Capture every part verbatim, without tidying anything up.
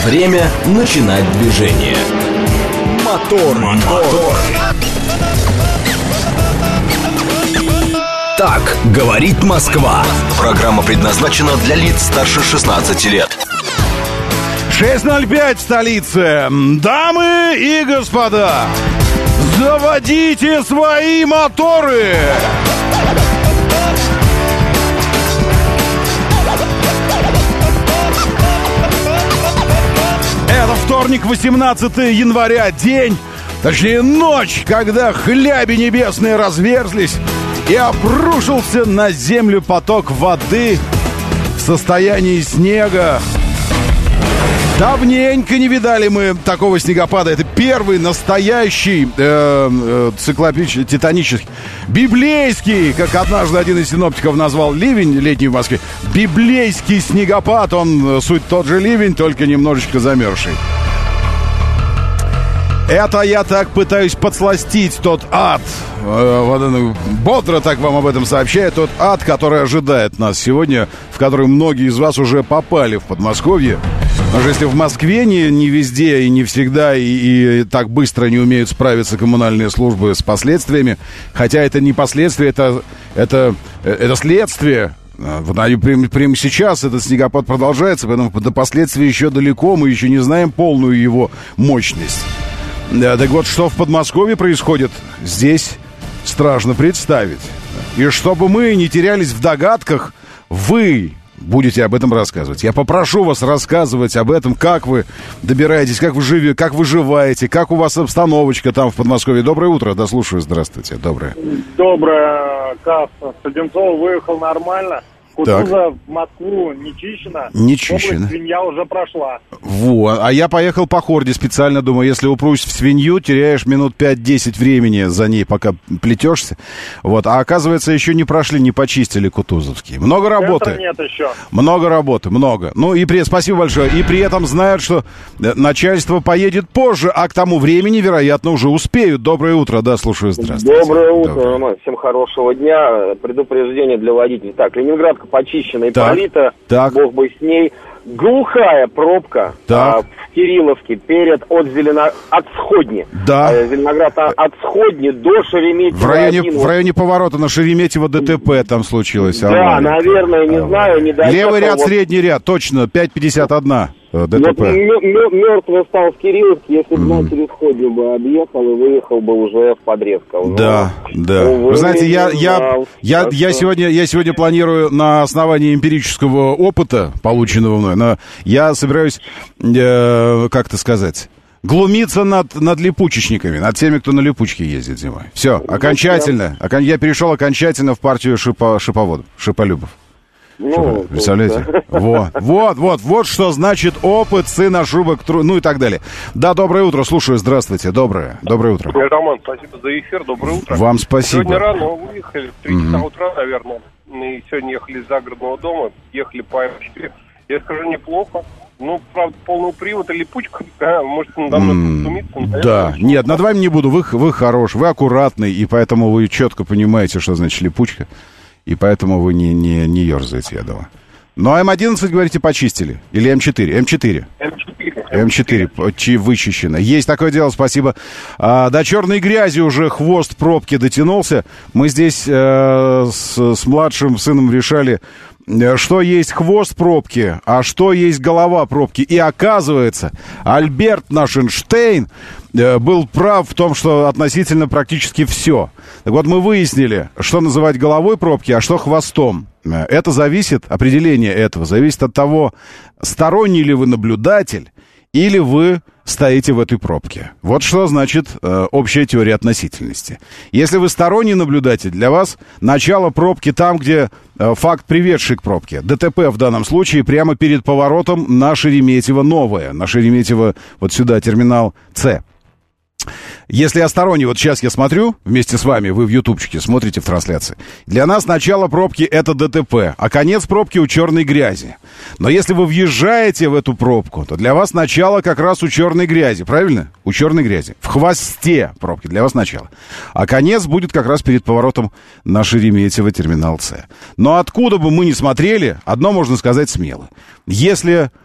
Время начинать движение. Мотор, мотор. Так говорит Москва. Программа предназначена для лиц старше шестнадцати лет. шесть ноль пять в столице. Дамы и господа, заводите свои моторы. Это вторник, восемнадцатое января, день, точнее ночь, когда хляби небесные разверзлись и обрушился на землю поток воды в состоянии снега. Давненько не видали мы такого снегопада. Это первый настоящий э, э, циклопический, титанический, библейский, как однажды один из синоптиков назвал ливень летний в Москве. Библейский снегопад, он суть тот же ливень, только немножечко замерзший. Это я так пытаюсь подсластить тот ад, э, бодро так вам об этом сообщаю, тот ад, который ожидает нас сегодня, в который многие из вас уже попали в Подмосковье. Даже если в Москве не, не везде и не всегда и, и так быстро не умеют справиться коммунальные службы с последствиями, хотя это не последствия, это, это, это следствие. Вот, а прямо, прямо сейчас этот снегопад продолжается, поэтому до последствий еще далеко, мы еще не знаем полную его мощность. Да, так вот, что в Подмосковье происходит, здесь страшно представить. И чтобы мы не терялись в догадках, вы будете об этом рассказывать. Я попрошу вас рассказывать об этом, как вы добираетесь, как вы живете, как выживаете, как у вас обстановочка там в Подмосковье. Доброе утро, да, слушаю, здравствуйте, доброе. Доброе, Кас, с Одинцова выехал нормально. Кутуза в Москву не чищена. Не чищена. Область свинья уже прошла. Во, а я поехал по хорде специально, думаю, если упрусь в свинью, теряешь минут пять-десять времени за ней, пока плетешься. Вот, а оказывается, еще не прошли, не почистили кутузовские. Много работы. Центра нет еще. Много работы, много. Ну и при... спасибо большое. И при этом знают, что начальство поедет позже, а к тому времени, вероятно, уже успеют. Доброе утро, да, слушаю, здравствуйте. Доброе утро, Доброе. Всем хорошего дня. Предупреждение для водителей. Так, Ленинград почищена и полита, бог бы с ней. Глухая пробка а, в Кирилловке перед от Зелено... от Сходни. Да. А, Зеленоград от Сходни до Шереметьево. В районе, в районе поворота на Шереметьево ДТП там случилось. Да, авария. Наверное, не знаю. Не Левый ряд, вот... средний ряд, точно, пять пятьдесят один. ДТП. Вот мертвый стал в Кирилловке, если бы mm. на телесходе бы объехал и выехал бы уже в Подрезково. Да, но, да. Увы, вы знаете, я, я, я, я, сегодня, я сегодня планирую на основании эмпирического опыта, полученного мной, но я собираюсь, э, как это сказать, глумиться над, над липучечниками, над теми, кто на липучке ездит зимой. Все, окончательно. Я перешел окончательно в партию шипо, шиповодов, шиполюбов. Ну, представляете? Да. Вот, вот, вот, вот что значит опыт, сына шубок, тру... ну и так далее. Да, доброе утро, слушаю, здравствуйте, доброе, доброе утро. Роман, спасибо за эфир, доброе утро. Вам спасибо. Сегодня рано выехали, в три часа утра, наверное, и сегодня ехали из загородного дома, ехали по эм четыре. Я скажу, неплохо. Ну, правда, полный привод или липучка, да, может, надо мной подсумиться. Да, нет, над вами не буду, вы, вы хороший, вы аккуратный, и поэтому вы четко понимаете, что значит липучка. И поэтому вы не, не, не ерзаете, я думаю. Ну, а эм одиннадцать, говорите, почистили? Или эм четыре? эм четыре. эм четыре. эм четыре вычищено. Есть такое дело, спасибо. А, до черной грязи уже хвост пробки дотянулся. Мы здесь э, с, с младшим сыном решали, что есть хвост пробки, а что есть голова пробки. И оказывается, Альберт наш Эйнштейн был прав в том, что относительно практически все. Так вот, мы выяснили, что называть головой пробки, а что хвостом. Это зависит, определение этого зависит от того, сторонний ли вы наблюдатель, или вы стоите в этой пробке. Вот что значит э, общая теория относительности. Если вы сторонний наблюдатель, для вас начало пробки там, где э, факт, приведший к пробке. ДТП в данном случае прямо перед поворотом на Шереметьево новое. На Шереметьево вот сюда, терминал С. Если я сторонний, вот сейчас я смотрю вместе с вами, вы в ютубчике смотрите в трансляции. Для нас начало пробки — это ДТП, а конец пробки у черной грязи. Но если вы въезжаете в эту пробку, то для вас начало как раз у черной грязи, правильно? У черной грязи. В хвосте пробки для вас начало. А конец будет как раз перед поворотом на Шереметьево, терминал С. Но откуда бы мы ни смотрели, одно можно сказать смело. Если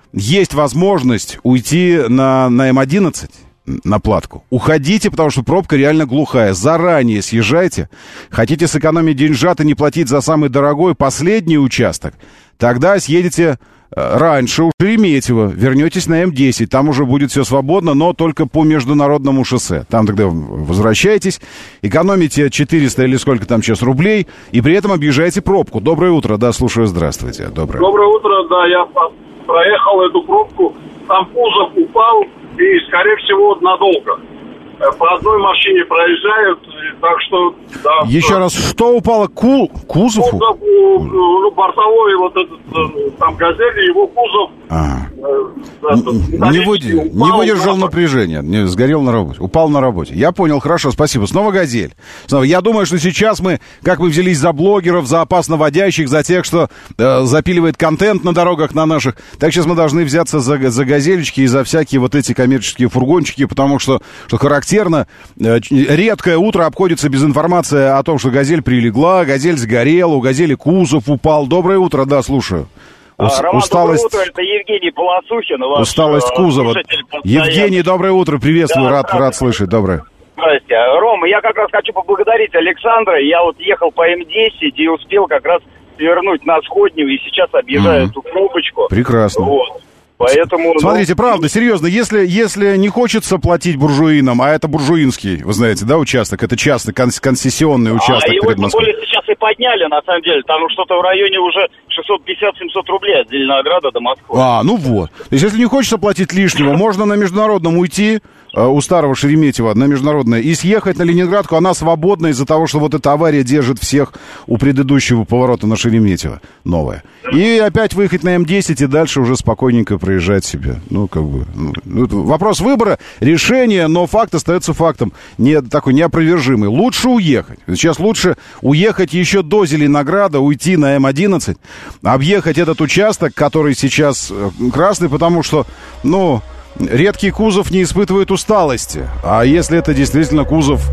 есть возможность уйти на, на эм одиннадцать, на платку, уходите, потому что пробка реально глухая. Заранее съезжайте. Хотите сэкономить деньжат и не платить за самый дорогой последний участок, тогда съедете раньше у Шереметьево, вернетесь на эм десять, там уже будет все свободно, но только по международному шоссе. Там тогда возвращаетесь, экономите четыреста или сколько там сейчас рублей, и при этом объезжаете пробку. Доброе утро, да, слушаю, здравствуйте. Доброе, Доброе утро, да, я проехал эту пробку, там кузов упал, и, скорее всего, надолго. По одной машине проезжают, так что... Да, Еще да. раз, что упало? Ку... Кузов? Кузов, ну, бортовой, вот этот, там, «Газель», его кузов... А. Да, не, выдержал, упал, не выдержал да. напряжения, не, сгорел на работе, упал на работе. Я понял, хорошо, спасибо. Снова «Газель». Снова. Я думаю, что сейчас мы, как мы взялись за блогеров, за опасно водящих, за тех, что э, запиливает контент на дорогах на наших, так сейчас мы должны взяться за, за «Газелечки» и за всякие вот эти коммерческие фургончики, потому что, что характерно, э, редкое утро обходится без информации о том, что «Газель» прилегла, «Газель» сгорела, у «Газели» кузов упал. Доброе утро, да, слушаю. Ус- Роман, усталость... доброе утро, это Евгений Полосухин. Ваш, усталость кузова. Евгений, доброе утро, приветствую, да, рад, рад слышать, доброе. Здрасте. Рома, я как раз хочу поблагодарить Александра. Я вот ехал по эм десять и успел как раз свернуть на Сходню, и сейчас объезжаю mm-hmm. эту пробочку. Прекрасно. Вот. Поэтому, смотрите, ну... правда, серьезно, если, если не хочется платить буржуинам, а это буржуинский, вы знаете, да, участок, это частный, кон- концессионный участок а перед его, Москвой. тем более, сейчас и подняли, на самом деле, там что-то в районе уже шестьсот пятьдесят - семьсот рублей от Зеленограда до Москвы. А, ну вот. То есть, если не хочется платить лишнего, можно на международном уйти, у старого Шереметьево на международное, и съехать на Ленинградку. Она свободна из-за того, что вот эта авария держит всех у предыдущего поворота на Шереметьево, новая. И опять выехать на эм десять и дальше уже спокойненько проезжать себе. Ну, как бы, ну, вопрос выбора, решения, но факт остается фактом, не, такой неопровержимый. Лучше уехать. Сейчас лучше уехать еще до Зеленограда, уйти на эм одиннадцать, объехать этот участок, который сейчас красный, потому что, ну... редкий кузов не испытывает усталости. А если это действительно кузов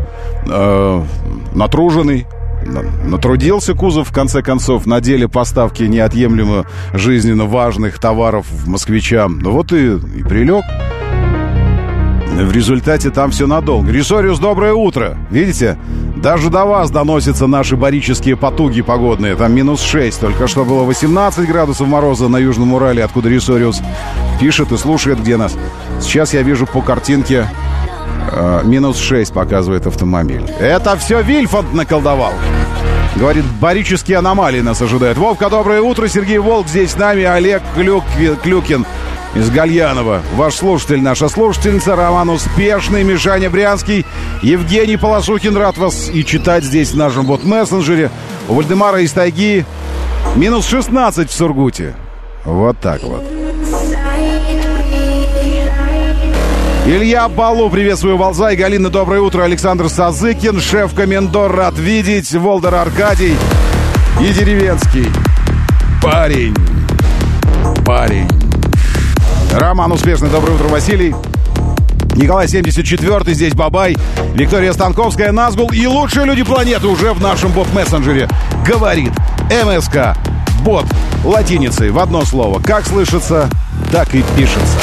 э, натруженный, натрудился кузов, в конце концов, на деле поставки неотъемлемо жизненно важных товаров москвичам, ну вот и, и прилег. В результате там все надолго. Рисориус, доброе утро. Видите, даже до вас доносятся наши барические потуги погодные. Там минус шесть. Только что было восемнадцать градусов мороза на Южном Урале, откуда Рисориус пишет и слушает, где нас. Сейчас я вижу по картинке э, минус шесть показывает автомобиль. Это все Вильфанд наколдовал. Говорит, барические аномалии нас ожидают. Вовка, доброе утро. Сергей Волк здесь с нами. Олег Клюк, Клюкин из Гальянова. Ваш слушатель, наша слушательница. Роман Успешный, Мишаня Брянский, Евгений Полосухин. Рад вас и читать здесь в нашем вот мессенджере. У Вальдемара из тайги минус шестнадцать в Сургуте. Вот так вот. Илья Балу, приветствую, Валзай. Галина, доброе утро. Александр Сазыкин, шеф-комендор, рад видеть. Волдер Аркадий и деревенский парень. Парень. Роман Успешный, доброе утро, Василий. Николай семьдесят четвёртый, здесь Бабай. Виктория Станковская, Назгул. И лучшие люди планеты уже в нашем бот-мессенджере. Говорит МСК. Бот латиницей в одно слово. Как слышится, так и пишется.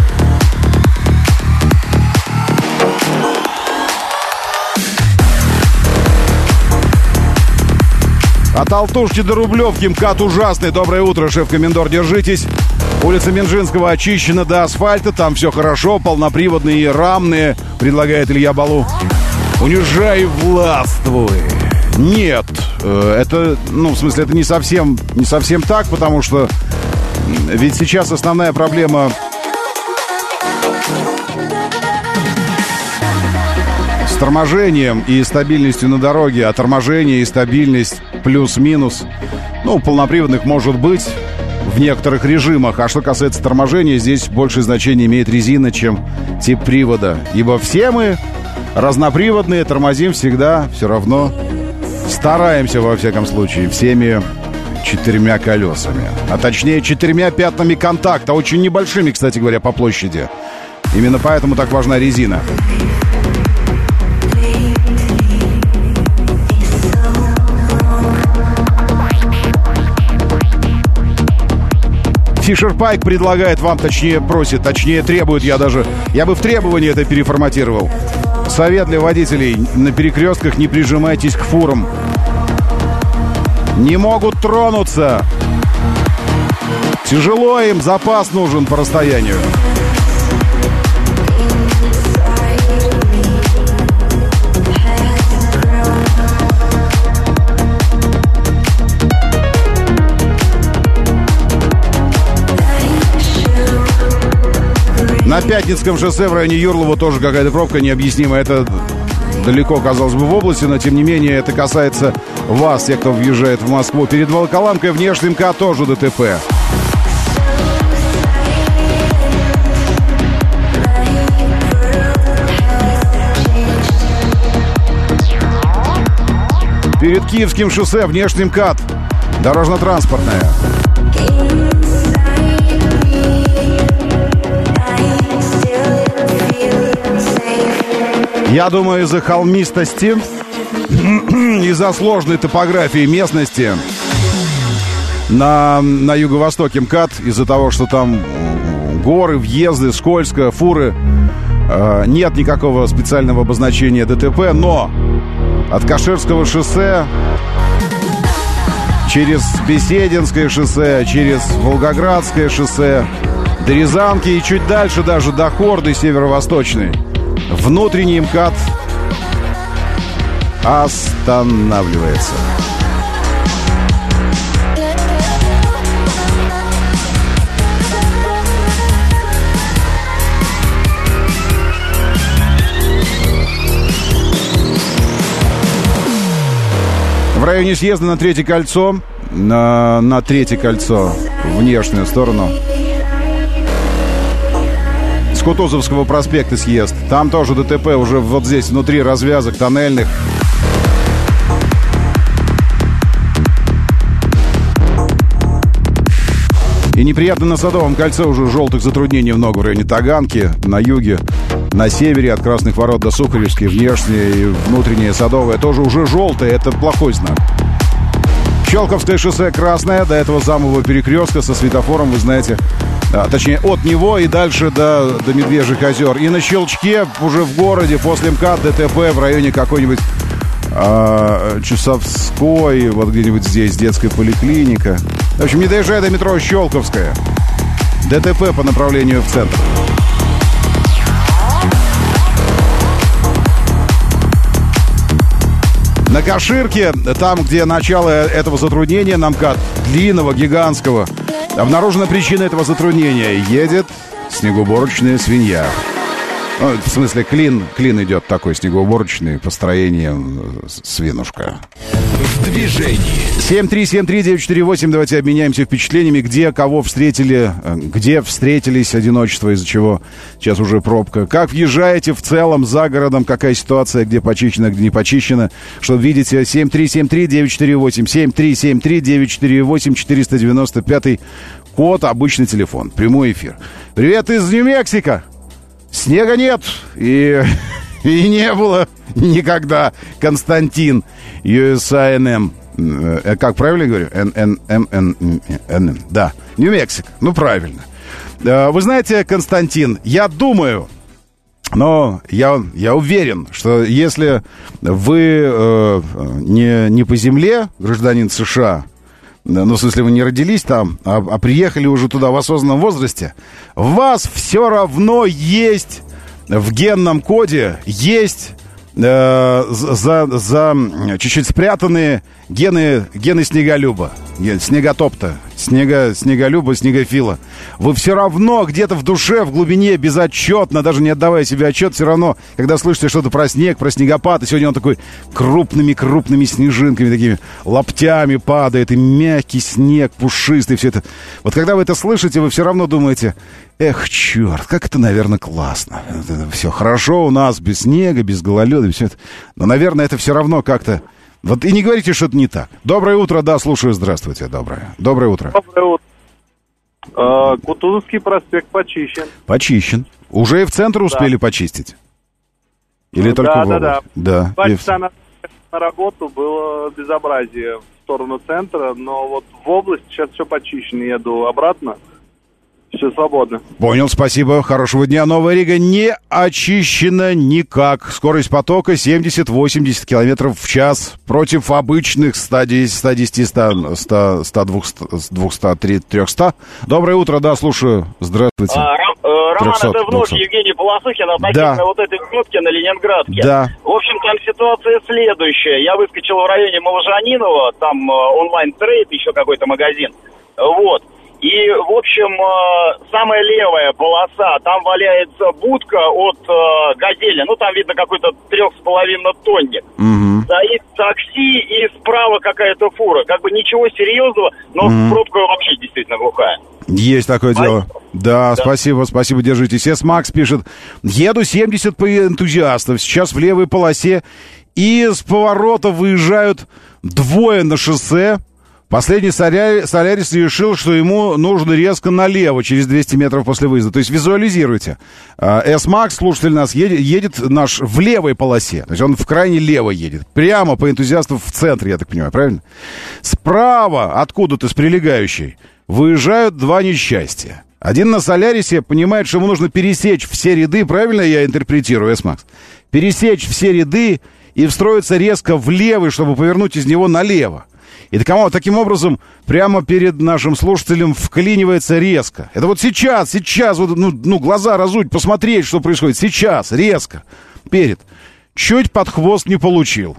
От Алтушки до Рублевки МКАД ужасный. Доброе утро, шеф-комендор, держитесь. Улица Минжинского очищена до асфальта. Там все хорошо, полноприводные и рамные, предлагает Илья Балу. Унижай, властвуй. Нет, это, ну, в смысле, это не совсем, не совсем так, потому что ведь сейчас основная проблема с торможением и стабильностью на дороге, а торможение и стабильность плюс-минус, ну, полноприводных может быть в некоторых режимах. А что касается торможения, здесь большее значение имеет резина, чем тип привода. Ибо все мы разноприводные, тормозим всегда, все равно стараемся, во всяком случае, всеми четырьмя колесами. А точнее, четырьмя пятнами контакта, очень небольшими, кстати говоря, по площади. Именно поэтому так важна резина. Фишер Пайк предлагает вам, точнее просит, точнее требует, я даже, я бы в требование это переформатировал. Совет для водителей: на перекрестках не прижимайтесь к фурам. Не могут тронуться. Тяжело им, запас нужен по расстоянию. На Пятницком шоссе в районе Юрлова тоже какая-то пробка необъяснимая. Это далеко, казалось бы, в области, но тем не менее это касается вас, тех, кто въезжает в Москву. Перед Волоколамкой внешний МКАД тоже ДТП. Перед Киевским шоссе внешний МКАД. Дорожно-транспортная. Я думаю, из-за холмистости, из-за сложной топографии местности на, на юго-востоке МКАД, из-за того, что там горы, въезды, скользко, фуры, э, нет никакого специального обозначения ДТП, но от Каширского шоссе через Бесединское шоссе, через Волгоградское шоссе до Рязанки и чуть дальше даже до Хорды северо-восточной внутренний МКАД останавливается. В районе съезда на Третье кольцо, на, на Третье кольцо, внешнюю сторону, с Кутузовского проспекта съезд. Там тоже ДТП уже вот здесь, внутри развязок тоннельных. И неприятно на Садовом кольце уже желтых затруднений много в районе Таганки, на юге, на севере от Красных ворот до Сухаревской, внешнее и внутреннее Садовое тоже уже желтое, это плохой знак. Щелковское шоссе красное, до этого самого перекрестка со светофором, вы знаете, а, точнее от него и дальше до, до Медвежьих озер. И на Щелчке уже в городе после МКАД ДТП в районе какой-нибудь а, Чусовской, вот где-нибудь здесь детская поликлиника. В общем, не доезжая до метро Щелковская, ДТП по направлению в центр. На Каширке, там, где начало этого затруднения, на МКАД длинного, гигантского, обнаружена причина этого затруднения. Едет снегоуборочная свинья. Ну, в смысле, клин, клин идет такой снегоуборочный, построением свинушка. В движении. семь три семь три девять четыре восемь. Давайте обменяемся впечатлениями, где кого встретили, где встретились, одиночество, из-за чего сейчас уже пробка. Как въезжаете в целом за городом, какая ситуация, где почищено, где не почищено. Что видите, семь три семь три девять четыре восемь. семь три семь три девять четыре восемь. четыреста девяносто пятый код, обычный телефон, прямой эфир. Привет из Нью-Мексико. Снега нет и, и не было никогда. Константин, ю эс эй эн эм. Э, как правильно говорю? эн эн эм эн эн. Да, Нью-Мексико. Ну, правильно. Э, вы знаете, Константин, я думаю, но я, я уверен, что если вы э, не, не по земле, гражданин США, ну, в смысле, вы не родились там, а, а приехали уже туда в осознанном возрасте, у вас все равно есть в генном коде, есть э, за, за чуть-чуть спрятанные гены, гены снеголюба, снеготопта, снега, снеголюба, снегофила. Вы все равно где-то в душе, в глубине, безотчетно, даже не отдавая себе отчет, все равно, когда слышите что-то про снег, про снегопад, и сегодня он такой крупными-крупными снежинками, такими лаптями падает, и мягкий снег, пушистый, все это. Вот когда вы это слышите, вы все равно думаете: эх, черт, как это, наверное, классно. Это все хорошо у нас, без снега, без гололеда, все это. Но, наверное, это все равно как-то... Вот и не говорите, что это не так. Доброе утро, да, слушаю, здравствуйте, доброе. Доброе утро. Доброе утро. А, Кутузовский проспект почищен. Почищен. Уже и в центр успели да. почистить? Или ну, только да, в да, да, да. Два часа на, на работу было безобразие в сторону центра, но вот в область сейчас все почищено, еду обратно. все свободны. Понял, спасибо. Хорошего дня. Новая Рига не очищена никак. Скорость потока семьдесят-восемьдесят километров в час против обычных сто десять, сто десять, сто, сто, сто, двести, триста. Доброе утро, да, слушаю. Здравствуйте. А, Ром, э, Роман, трехсот, это вновь двухсот. Евгений Полосухин относительно да. вот этой гнутки на Ленинградке. Да. В общем, там ситуация следующая. Я выскочил в районе Моложанинова, там э, онлайн-трейд, еще какой-то магазин. Вот. И, в общем, э, самая левая полоса, там валяется будка от э, «Газели». Ну, там видно какой-то трех с половиной тонник. Угу. Стоит такси и справа какая-то фура. Как бы ничего серьезного, но угу. пробка вообще действительно глухая. Есть такое а? дело. Да, да, спасибо, спасибо, держитесь. С-Макс пишет: еду семьдесят по энтузиастам, сейчас в левой полосе, и с поворота выезжают двое на шоссе. Последний Солярис решил, что ему нужно резко налево, через двести метров после выезда. То есть визуализируйте. С-Макс, слушатель нас, едет, едет наш в левой полосе. То есть он в крайне лево едет. Прямо по энтузиастам в центре, я так понимаю, правильно? Справа, откуда-то с прилегающей, выезжают два несчастья. Один на Солярисе понимает, что ему нужно пересечь все ряды, правильно я интерпретирую, С-Макс? Пересечь все ряды и встроиться резко в левый, чтобы повернуть из него налево. И таким образом прямо перед нашим слушателем вклинивается резко. Это вот сейчас, сейчас, вот, ну, ну, глаза разуть, посмотреть, что происходит. Сейчас, резко, перед. Чуть под хвост не получил.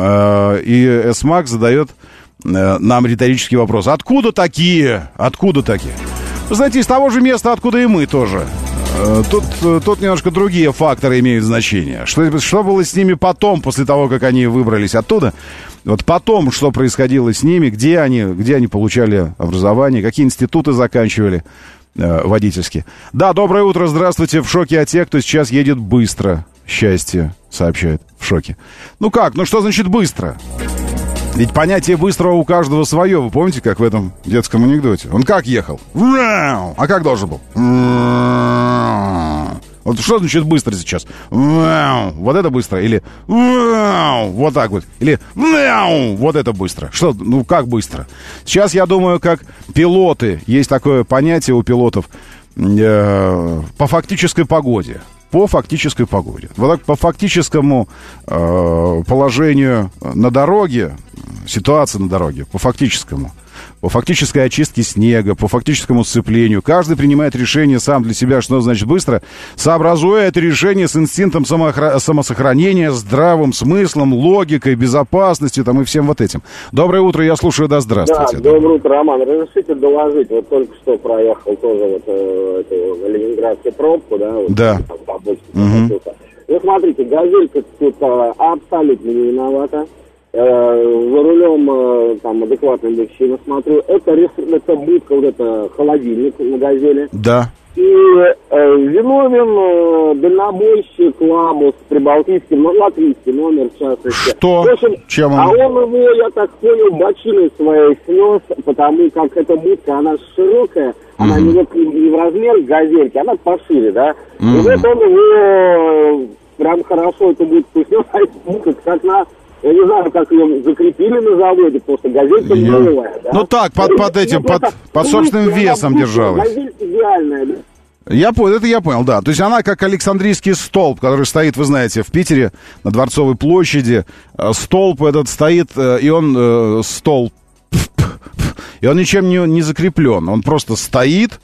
И С-Макс задает нам риторический вопрос. Откуда такие? Откуда такие? Вы знаете, из того же места, откуда и мы тоже. Тут, тут немножко другие факторы имеют значение. Что, что было с ними потом, после того, как они выбрались оттуда? Вот потом, что происходило с ними, где они, где они получали образование, какие институты заканчивали э, водительские. Да, доброе утро, здравствуйте. В шоке от тех, кто сейчас едет быстро. Счастье, сообщает, в шоке. Ну как, ну что значит быстро? Ведь понятие быстрого у каждого свое. Вы помните, как в этом детском анекдоте? Он как ехал? А как должен был? Вот что значит быстро сейчас? Вот это быстро. Или вот так вот. Или вот это быстро. Что? Ну, как быстро? Сейчас, я думаю, как пилоты. Есть такое понятие у пилотов э, по фактической погоде. По фактической погоде. Вот так по фактическому э, положению на дороге, ситуации на дороге, по фактическому, по фактической очистке снега, по фактическому сцеплению. Каждый принимает решение сам для себя, что значит быстро, сообразуя это решение с инстинктом самоохра... самосохранения, здравым смыслом, логикой, безопасностью там, и всем вот этим. Доброе утро, я слушаю, да, здравствуйте. Да, доброе утро, Роман. Разрешите доложить, вот только что проехал тоже вот э, эту ленинградскую пробку, да? Вот, да. Там, угу. Ну, смотрите, газелька тут а, абсолютно не виновата. Э, за рулем э, там адекватный мужчина, смотрю. Это, это будка, вот это холодильник на газели. Да. И э, виновен э, дальнобойщик Ламус прибалтийский, ну, латвийский номер, в частности. Что? В общем, чем он? А он его, я так понял, бочиной своей снес, потому как эта будка, она широкая, mm-hmm. она не, вот, не в размер газельки, она пошире, да. Mm-hmm. И вот он его прям хорошо эту будку снес, а эта будка как на... Я не знаю, как ее закрепили на заводе, потому что газелька не новая, да? Ну так, под, под этим, под, под собственным весом держалась. Газелька идеальная, да? Я понял, это я понял, да. То есть она как Александрийский столб, который стоит, вы знаете, в Питере на Дворцовой площади. Столб этот стоит, и он столб, и он ничем не, не закреплен. Он просто стоит,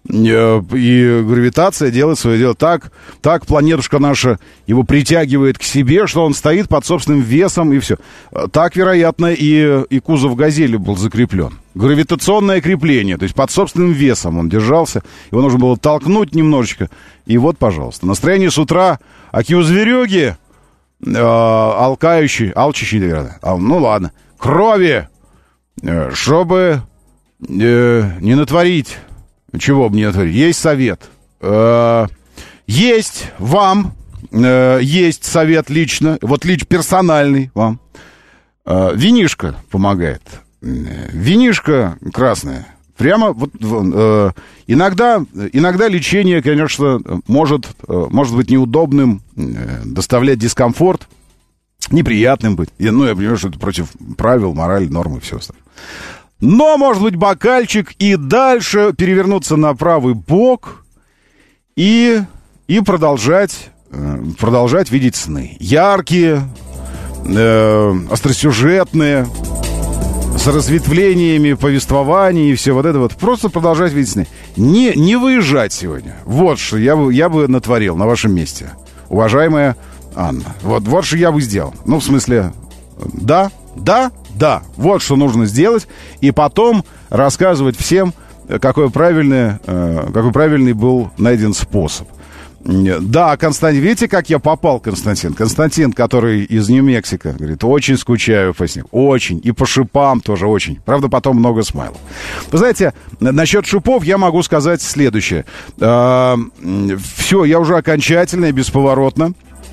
и гравитация делает свое дело. Так, так планетушка наша его притягивает к себе, что он стоит под собственным весом, и все. Так, вероятно, и, и кузов «Газели» был закреплен. Гравитационное крепление, то есть под собственным весом он держался. Его нужно было толкнуть немножечко. И вот, пожалуйста, настроение с утра. Аки у зверюги, э, алкающий, алчащий, наверное. А, ну ладно. Крови, э, чтобы э, не натворить. Чего бы не натворить? Есть совет. Э, есть вам, э, есть совет лично, вот лично персональный вам. Э, винишко помогает. Винишко красное. Прямо вот э, иногда, иногда лечение, конечно, может, э, может быть неудобным, э, доставлять дискомфорт, неприятным быть. Я, ну, я понимаю, что это против правил, морали, нормы и все остальное. Но, может быть, бокальчик и дальше перевернуться на правый бок и, и продолжать, продолжать видеть сны. Яркие, э, остросюжетные, с разветвлениями повествований и все вот это вот. Просто продолжать видеть сны. Не, не выезжать сегодня. Вот что я бы, я бы натворил на вашем месте, уважаемая Анна. Вот, вот что я бы сделал. Ну, в смысле, да, да, да. Вот что нужно сделать. И потом рассказывать всем, какой правильный, какой правильный был найден способ. Да, Константин, видите, как я попал, Константин? Константин, который из Нью-Мексико, говорит, очень скучаю по снегу, очень, и по шипам тоже очень. Правда, потом много смайлов. Вы знаете, насчет шипов я могу сказать следующее. Все, я уже окончательно и бесповоротно.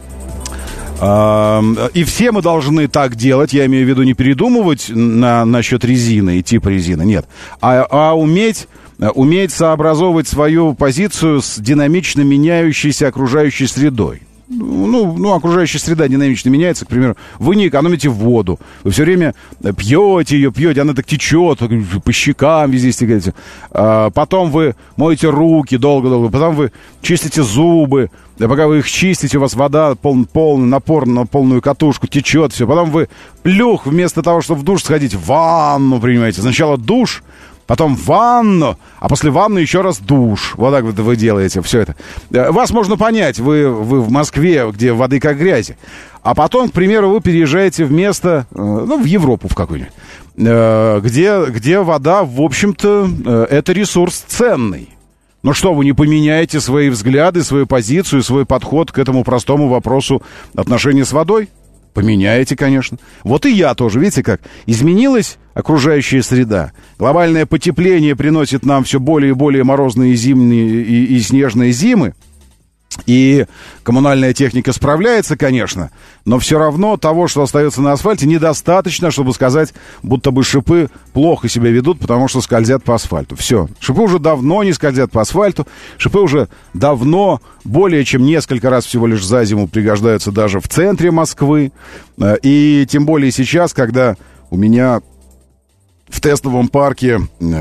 И все мы должны так делать, я имею в виду не передумывать на, насчет резины и типа резины, нет, а, а уметь... уметь сообразовывать свою позицию с динамично меняющейся окружающей средой. Ну, ну, окружающая среда динамично меняется, к примеру, вы не экономите воду, вы все время пьете ее, пьете, она так течет, по щекам везде стекаете. А потом вы моете руки долго-долго, потом вы чистите зубы, а пока вы их чистите, у вас вода, пол, полный напор на полную катушку, течет все. Потом вы плюх, вместо того, чтобы в душ сходить, в ванну принимаете. Сначала душ, потом ванну, а после ванны еще раз душ. Вот так вот вы делаете все это. Вас можно понять, вы, вы в Москве, где воды как грязи. А потом, к примеру, вы переезжаете в место, ну, в Европу в какую-нибудь, где, где вода, в общем-то, это ресурс ценный. Ну что, вы не поменяете свои взгляды, свою позицию, свой подход к этому простому вопросу отношения с водой? Поменяете, конечно. Вот и я тоже, видите как, изменилась окружающая среда. Глобальное потепление приносит нам все более и более морозные зимние и, и снежные зимы. И коммунальная техника справляется, конечно, но все равно того, что остается на асфальте, недостаточно, чтобы сказать, будто бы шипы плохо себя ведут, потому что скользят по асфальту. Все. Шипы уже давно не скользят по асфальту. Шипы уже давно, более чем несколько раз всего лишь за зиму пригождаются даже в центре Москвы. И тем более сейчас, когда у меня в тестовом парке...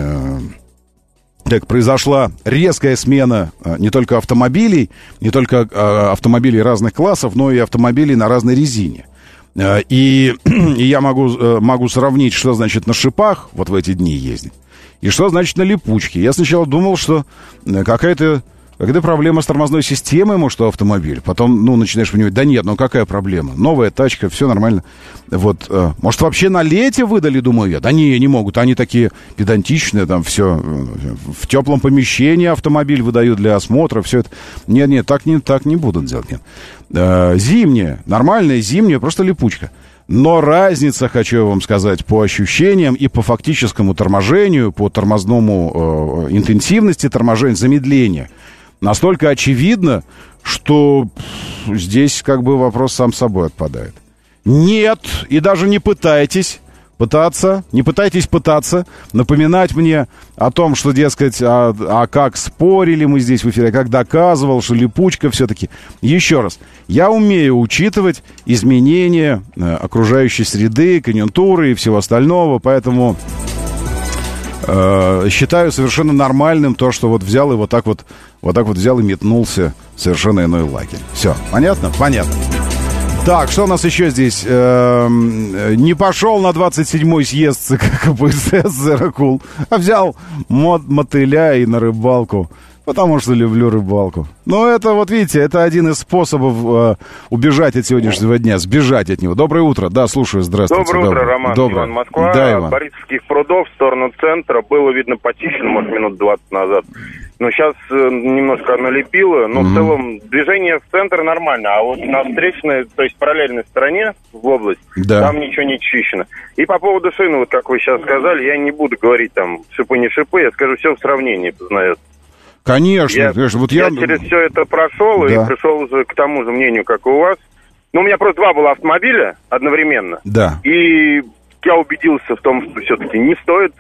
Так, произошла резкая смена а, не только автомобилей, не только а, автомобилей разных классов, но и автомобилей на разной резине. А, и, и я могу, а, могу сравнить, что значит на шипах вот в эти дни ездить, и что значит на липучке. Я сначала думал, что какая-то... Когда проблема с тормозной системой, может, у автомобиля, потом, ну, начинаешь понимать, да нет, ну какая проблема? Новая тачка, все нормально. Вот, э, может, вообще на лете выдали, думаю я? Да не, не могут, они такие педантичные, там все, в теплом помещении автомобиль выдают для осмотра, все это. Нет, нет, так не, так не будут делать, нет. Э, зимняя, нормальная зимняя, просто липучка. Но разница, хочу я вам сказать, по ощущениям и по фактическому торможению, по тормозному э, интенсивности торможения, замедления, настолько очевидно, что здесь как бы вопрос сам собой отпадает. Нет, и даже не пытайтесь пытаться, не пытайтесь пытаться напоминать мне о том, что, дескать, а, а как спорили мы здесь в эфире, как доказывал, что липучка все-таки. Еще раз, я умею учитывать изменения э, окружающей среды, конъюнктуры и всего остального, поэтому... считаю совершенно нормальным то, что вот взял и вот так вот, вот так вот взял и метнулся в совершенно иной лагерь. Все, понятно? Понятно. Так, что у нас еще здесь? Эм, не пошел на двадцать седьмой съезд ЦК КПСС «Заракул», а взял мод мотыля и на рыбалку. Потому что люблю рыбалку. Но это, вот видите, это один из способов э, убежать от сегодняшнего дня, сбежать от него. Доброе утро. Да, слушаю, здравствуйте. Доброе утро, Роман. Доброе. Иван, Москва. Да, Иван. Борисовских прудов в сторону центра. Было видно почищено, может, минут двадцать назад. Но сейчас э, немножко налепило. Но mm-hmm. в целом движение в центр нормально. А вот на встречной, то есть параллельной стороне в область, да. Там ничего не чищено. И по поводу шины, вот как вы сейчас сказали, я не буду говорить там шипы не шипы, я скажу, все в сравнении познается. Конечно, я, конечно. Вот я... я через все это прошел, да. И пришел уже к тому же мнению, как и у вас. Ну, у меня просто два было автомобиля одновременно. Да. И я убедился в том, что все-таки не стоит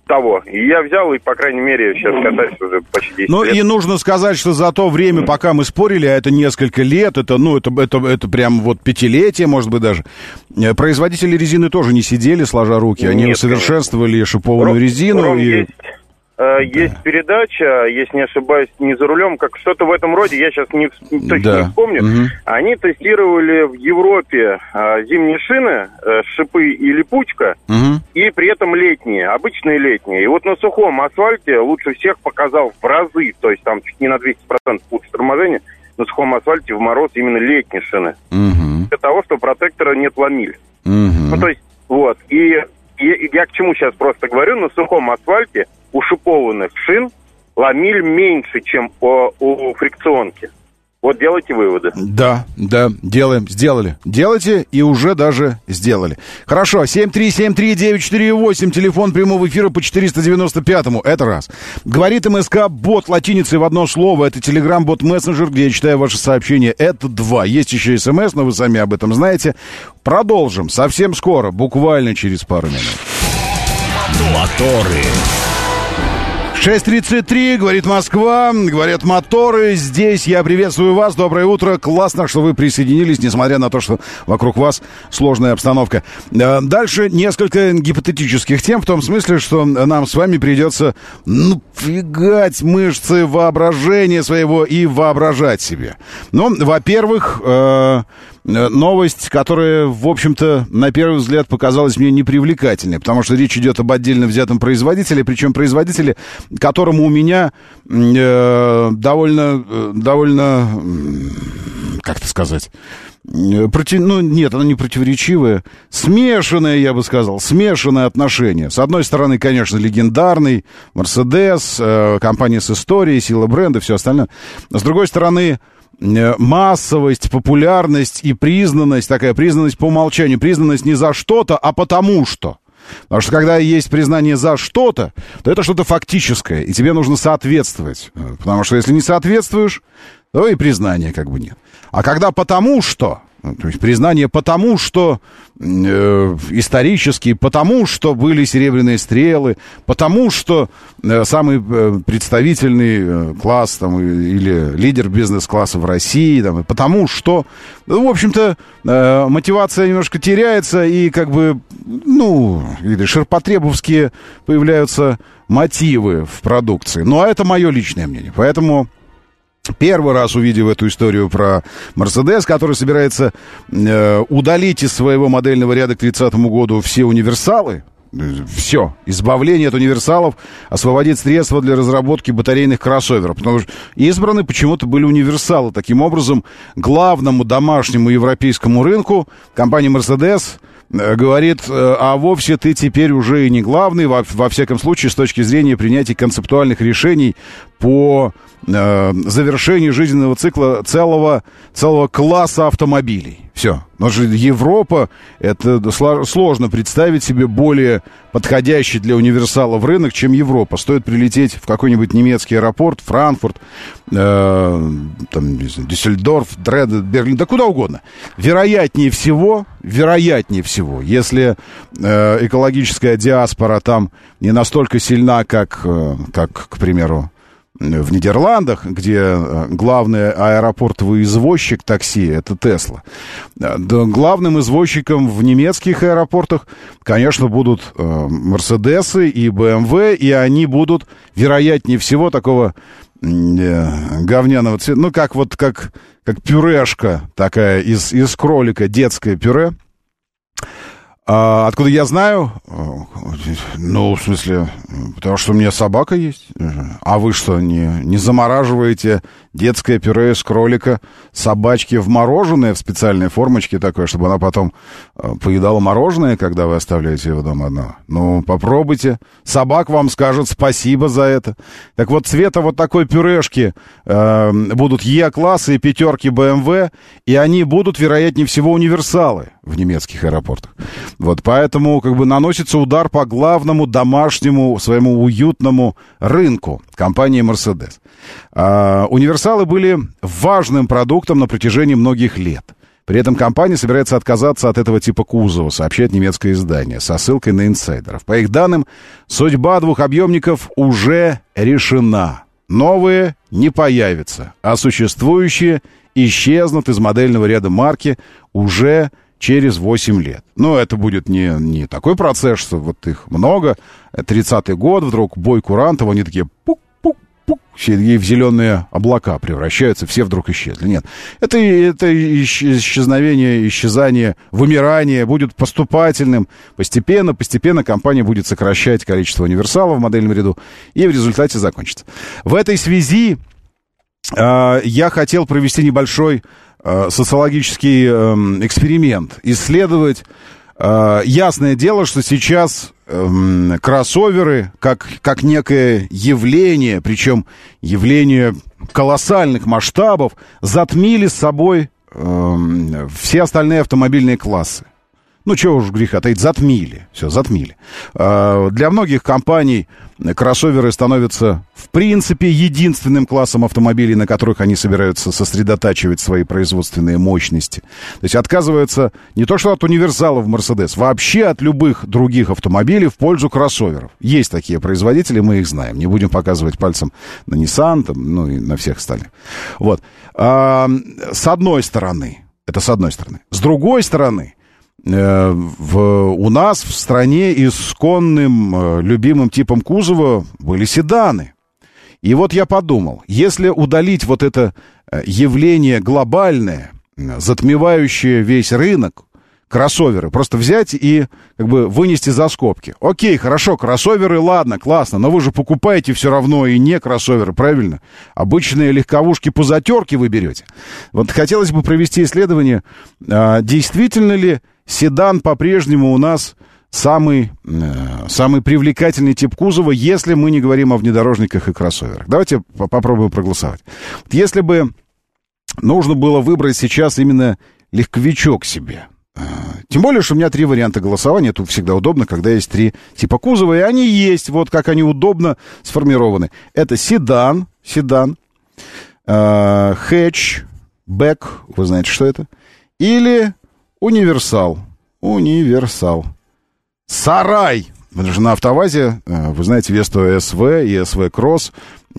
того. И я взял, и, по крайней мере, сейчас катаюсь уже почти десять ну, лет. Ну, и нужно сказать, что за то время, пока мы спорили, а это несколько лет, это, ну, это, это, это прям вот пятилетие, может быть, даже, производители резины тоже не сидели, сложа руки. Они Нет, усовершенствовали конечно. шипованную Ром, резину. Ром, и... есть, э, есть да. передача, если не ошибаюсь, не за рулем, как что-то в этом роде, я сейчас не, точно да. не вспомню. Угу. Они тестировали в Европе э, зимние шины, э, шипы и липучка, угу. и при этом летние, обычные летние. И вот на сухом асфальте лучше всех показал в разы, то есть там чуть не на двести процентов лучше торможения, на сухом асфальте в мороз именно летние шины. Угу. Для того, что протектора не отломили. Угу. Ну, то есть, вот. И, и я к чему сейчас просто говорю, на сухом асфальте у шипованных шин ломиль меньше, чем у, у фрикционки. Вот делайте выводы. Да, да, делаем, сделали. Делайте и уже даже сделали. Хорошо, семь три семь три девять четыре восемь, телефон прямого эфира по четыреста девяносто пятому, это раз. Говорит МСК бот латиницей в одно слово, это телеграм-бот мессенджер, где я читаю ваши сообщения, это два. Есть еще смс, но вы сами об этом знаете. Продолжим совсем скоро, буквально через пару минут. Моторы. шесть тридцать три, говорит Москва, говорят моторы, здесь я приветствую вас, доброе утро, классно, что вы присоединились, несмотря на то, что вокруг вас сложная обстановка. Дальше несколько гипотетических тем, в том смысле, что нам с вами придется ну, фигать мышцы воображения своего и воображать себе. Ну, во-первых, э- новость, которая, в общем-то, на первый взгляд показалась мне непривлекательной, потому что речь идет об отдельно взятом производителе, причем производителе, которому у меня э, довольно, э, довольно, как это сказать, против, ну, нет, она не противоречивая, смешанное, я бы сказал, смешанное отношение. С одной стороны, конечно, легендарный Mercedes, э, компания с историей, сила бренда, все остальное. С другой стороны, массовость, популярность и признанность, такая признанность по умолчанию, признанность не за что-то, а потому что. Потому что когда есть признание за что-то, то это что-то фактическое, и тебе нужно соответствовать. Потому что если не соответствуешь, то и признания как бы нет. А когда потому что, то есть признание потому, что э, исторически, потому, что были серебряные стрелы, потому, что э, самый э, представительный э, класс там, или лидер бизнес-класса в России, там, потому что, ну, в общем-то, э, мотивация немножко теряется, и как бы, ну, ширпотребовские появляются мотивы в продукции. Ну, а это мое личное мнение, поэтому... Первый раз увидев эту историю про Mercedes, который собирается э, удалить из своего модельного ряда к тридцатому году все универсалы, все, избавление от универсалов, освободить средства для разработки батарейных кроссоверов, потому что избраны почему-то были универсалы. Таким образом, главному домашнему европейскому рынку компания Mercedes говорит, а вовсе ты теперь уже и не главный, во, во всяком случае, с точки зрения принятия концептуальных решений по э, завершению жизненного цикла целого, целого класса автомобилей. Все. Потому что Европа, это сложно представить себе более подходящий для универсалов рынок, чем Европа. Стоит прилететь в какой-нибудь немецкий аэропорт, Франкфурт, э, там, Дюссельдорф, Дрезден, Берлин, да куда угодно. Вероятнее всего, вероятнее всего, если э, экологическая диаспора там не настолько сильна, как, э, как, к примеру, в Нидерландах, где главный аэропортовый извозчик такси — это Тесла. Главным извозчиком в немецких аэропортах, конечно, будут Мерседесы и бэ эм вэ, и они будут, вероятнее всего, такого говняного цвета, ну, как вот, как, как пюрешка такая из, из кролика, детское пюре. А откуда я знаю? Ну, в смысле, потому что у меня собака есть. А вы что, не, не замораживаете детское пюре из кролика собачки в мороженое, в специальной формочке такой, чтобы она потом поедала мороженое, когда вы оставляете его дома одного? Ну, попробуйте. Собак вам скажут спасибо за это. Так вот, цвета вот такой пюрешки э, будут Е-классы и пятерки бэ эм вэ, и они будут, вероятнее всего, универсалы в немецких аэропортах. Вот, поэтому как бы наносится удар по главному домашнему своему уютному рынку компании Mercedes. А, универсалы были важным продуктом на протяжении многих лет. При этом компания собирается отказаться от этого типа кузова, сообщает немецкое издание, со ссылкой на инсайдеров. По их данным, судьба двухобъемников уже решена. Новые не появятся, а существующие исчезнут из модельного ряда марки уже через восемь лет. Но это будет не, не такой процесс, что вот их много. тридцатый год, вдруг бой курантов, они такие пук-пук-пук, все в зеленые облака превращаются, все вдруг исчезли. Нет, это, это исчезновение, исчезание, вымирание будет поступательным. Постепенно, постепенно компания будет сокращать количество универсалов в модельном ряду, и в результате закончится. В этой связи э, я хотел провести небольшой социологический э, эксперимент, исследовать. Э, ясное дело, что сейчас э, кроссоверы, как, как некое явление, причем явление колоссальных масштабов, затмили с собой э, все остальные автомобильные классы. Ну, чего уж греха таить, затмили. Все, затмили. Э, для многих компаний кроссоверы становятся, в принципе, единственным классом автомобилей, на которых они собираются сосредотачивать свои производственные мощности. То есть отказываются не то что от универсалов Mercedes, вообще от любых других автомобилей в пользу кроссоверов. Есть такие производители, мы их знаем. Не будем показывать пальцем на Nissan, там, ну и на всех остальных. Вот. А, с одной стороны, это с одной стороны. С другой стороны, В, у нас в стране исконным любимым типом кузова были седаны. И вот я подумал, если удалить вот это явление глобальное, затмевающее весь рынок, кроссоверы, просто взять и как бы вынести за скобки. Окей, хорошо, кроссоверы, ладно, классно, но вы же покупаете все равно и не кроссоверы, правильно? Обычные легковушки по затерке вы берете. Вот хотелось бы провести исследование, действительно ли седан по-прежнему у нас самый, э, самый привлекательный тип кузова, если мы не говорим о внедорожниках и кроссоверах. Давайте попробуем проголосовать. Если бы нужно было выбрать сейчас именно легковичок себе, э, тем более, что у меня три варианта голосования, тут всегда удобно, когда есть три типа кузова, и они есть, вот как они удобно сформированы. Это седан, седан, э, хэтчбэк, вы знаете, что это, или универсал. Универсал. Сарай. Потому что на АвтоВАЗе, вы знаете, Весту эс вэ и эс вэ Кросс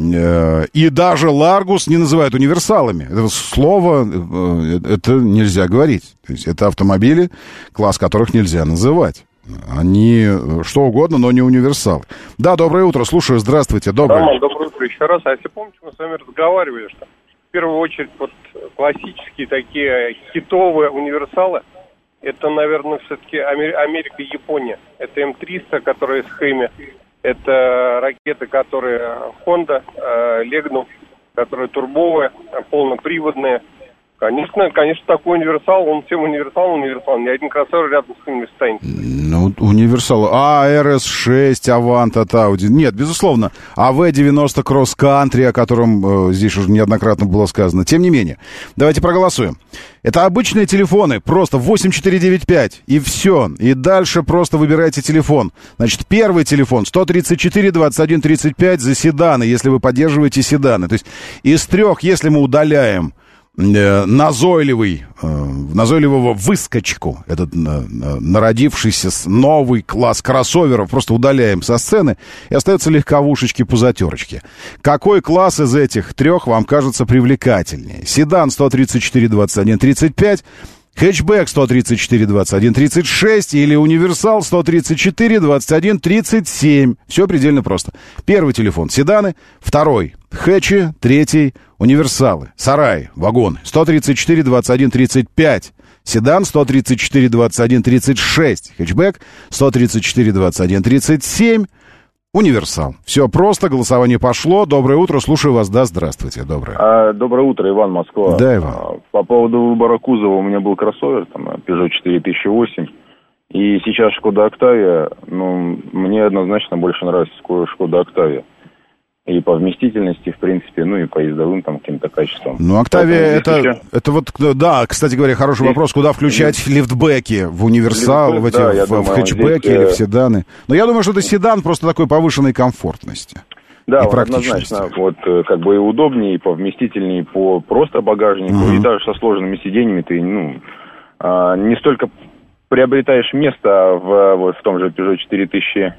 и даже Ларгус не называют универсалами. Это слово, это нельзя говорить. То есть это автомобили, класс которых нельзя называть. Они что угодно, но не универсалы. Да, доброе утро, слушаю, здравствуйте. Доброе. Роман, доброе утро еще раз. А если помните, мы с вами разговаривали, что в первую очередь вот классические такие хитовые универсалы, это, наверное, все-таки Америка и Япония. Это эм триста, которая из Хэми. Это ракеты, которые Honda, Legnum, которые турбовые, полноприводные. Конечно, конечно, такой универсал, он всем универсал, универсал. Ни один кроссовер рядом с ним не станет. Ну, универсал. А, эр эс шесть, Avant от Audi. Нет, безусловно. эй ви девяносто Cross Country, о котором э, здесь уже неоднократно было сказано. Тем не менее, давайте проголосуем. Это обычные телефоны, просто восемь четыре девять пять, и все. И дальше просто выбирайте телефон. Значит, первый телефон сто тридцать четыре двадцать один тридцать пять за седаны, если вы поддерживаете седаны. То есть из трех, если мы удаляем назойливый, назойливого выскочку, этот народившийся новый класс кроссоверов, просто удаляем со сцены, и остаются легковушечки-пузатерочки. Какой класс из этих трех вам кажется привлекательнее? Седан сто тридцать четыре двадцать один тридцать пять, хэтчбэк сто тридцать четыре двадцать один тридцать шесть или универсал сто тридцать четыре двадцать один тридцать семь. Все предельно просто. Первый телефон — седаны, второй — хэтчи, третий — универсалы, сараи, вагоны. сто тридцать четыре двадцать один тридцать пять, седан сто тридцать четыре двадцать один тридцать шесть, хэтчбэк сто тридцать четыре двадцать один тридцать семь, универсал. Все просто, голосование пошло. Доброе утро, слушаю вас. Да, здравствуйте, доброе. А, доброе утро, Иван, Москва. Да, Иван. А, по поводу выбора кузова, у меня был кроссовер, там, Peugeot четыре тысячи восемь, и сейчас Шкода Октавия, ну, мне однозначно больше нравится Шкода Октавия. И по вместительности, в принципе, ну и по ездовым там каким-то качествам. Ну, Октавия, это, еще... это вот, да, кстати говоря, хороший здесь... вопрос, куда включать здесь... лифтбеки? В универсал, Лифтбэк, в, эти, да, в, думаю, в хэтчбеки здесь... или в седаны? Но я думаю, что это седан просто такой повышенной комфортности. Да, вот однозначно, вот как бы и удобнее, и по вместительнее, по просто багажнику, mm-hmm. и даже со сложными сиденьями ты, ну, а, не столько приобретаешь место в, вот, в том же Peugeot четыре тысячи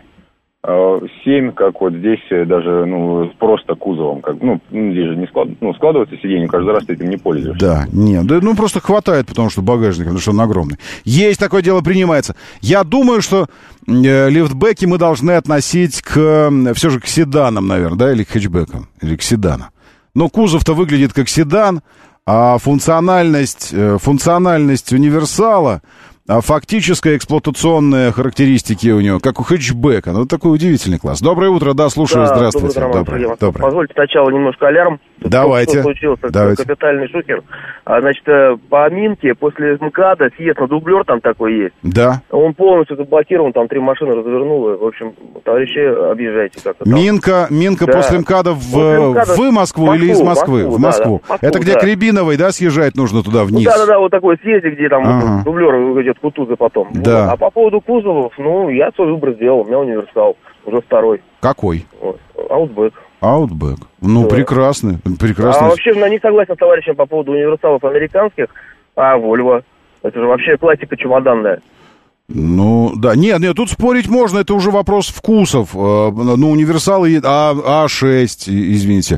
семь, как вот здесь даже, ну, просто кузовом, как, ну, здесь же не склад, ну, складывается сиденье, каждый раз ты этим не пользуешься. Да, нет, да, ну, просто хватает, потому что багажник, потому что он огромный. Есть такое дело, принимается. Я думаю, что э, лифтбеки мы должны относить к, э, все же к седанам, наверное, да, или к хэтчбекам, или к седанам. Но кузов-то выглядит как седан, а функциональность, э, функциональность универсала, а фактическая эксплуатационные характеристики у него, как у хэтчбека. Ну, такой удивительный класс. Доброе утро, да, слушаю, да, здравствуйте. Доброе, доброе, доброе. Позвольте сначала немножко алярм. Тут Давайте. Что случился, Давайте. Капитальный шухер. А, значит, по Минке после МКАДа съезд на дублер там такой есть. Да. Он полностью заблокирован, там три машины развернуло. В общем, товарищи, объезжайте как-то там. Минка, Минка да. после МКАДа в, после МКАДа в Москву, Москву или из Москвы? Москву, в Москву. Да, да. Это где да. к Рябиновой, да, съезжать нужно туда вниз? Ну, да-да-да, вот такой съезде, где там ага. вот, дублер идет Кутузы потом. Да. Вот. А по поводу кузовов, ну, я свой выбор сделал, у меня универсал, уже второй. Какой? Вот. Аутбэк. Аутбэк. Ну, да. прекрасно, прекрасно. А вообще, я не согласен с товарищем по поводу универсалов американских, а Volvo. Это же вообще классика чемоданная. Ну, да, нет, нет, тут спорить можно, это уже вопрос вкусов. Ну, универсалы, а, А6, извините,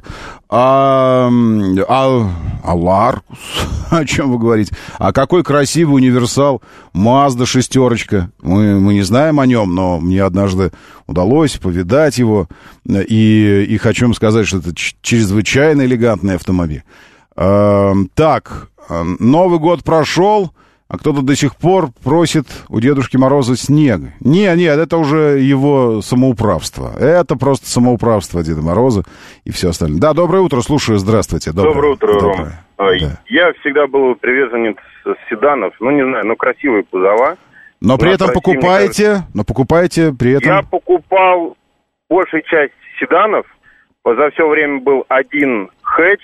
а, а, а Ларкус, о чем вы говорите? А какой красивый универсал Mazda шестерочка. Мы, мы не знаем о нем, но мне однажды удалось повидать его, и, и хочу вам сказать, что это чрезвычайно элегантный автомобиль. А, так, Новый год прошел, а кто-то до сих пор просит у Дедушки Мороза снега. Не, нет, это уже его самоуправство. Это просто самоуправство Деда Мороза и все остальное. Да, доброе утро, слушаю, здравствуйте. Доброе, доброе утро, Ром. Да. Я всегда был приверженец седанов, ну, не знаю, ну, красивые кузова. Но при этом покупаете, но покупаете при этом... Я покупал большую часть седанов, за все время был один хэтч,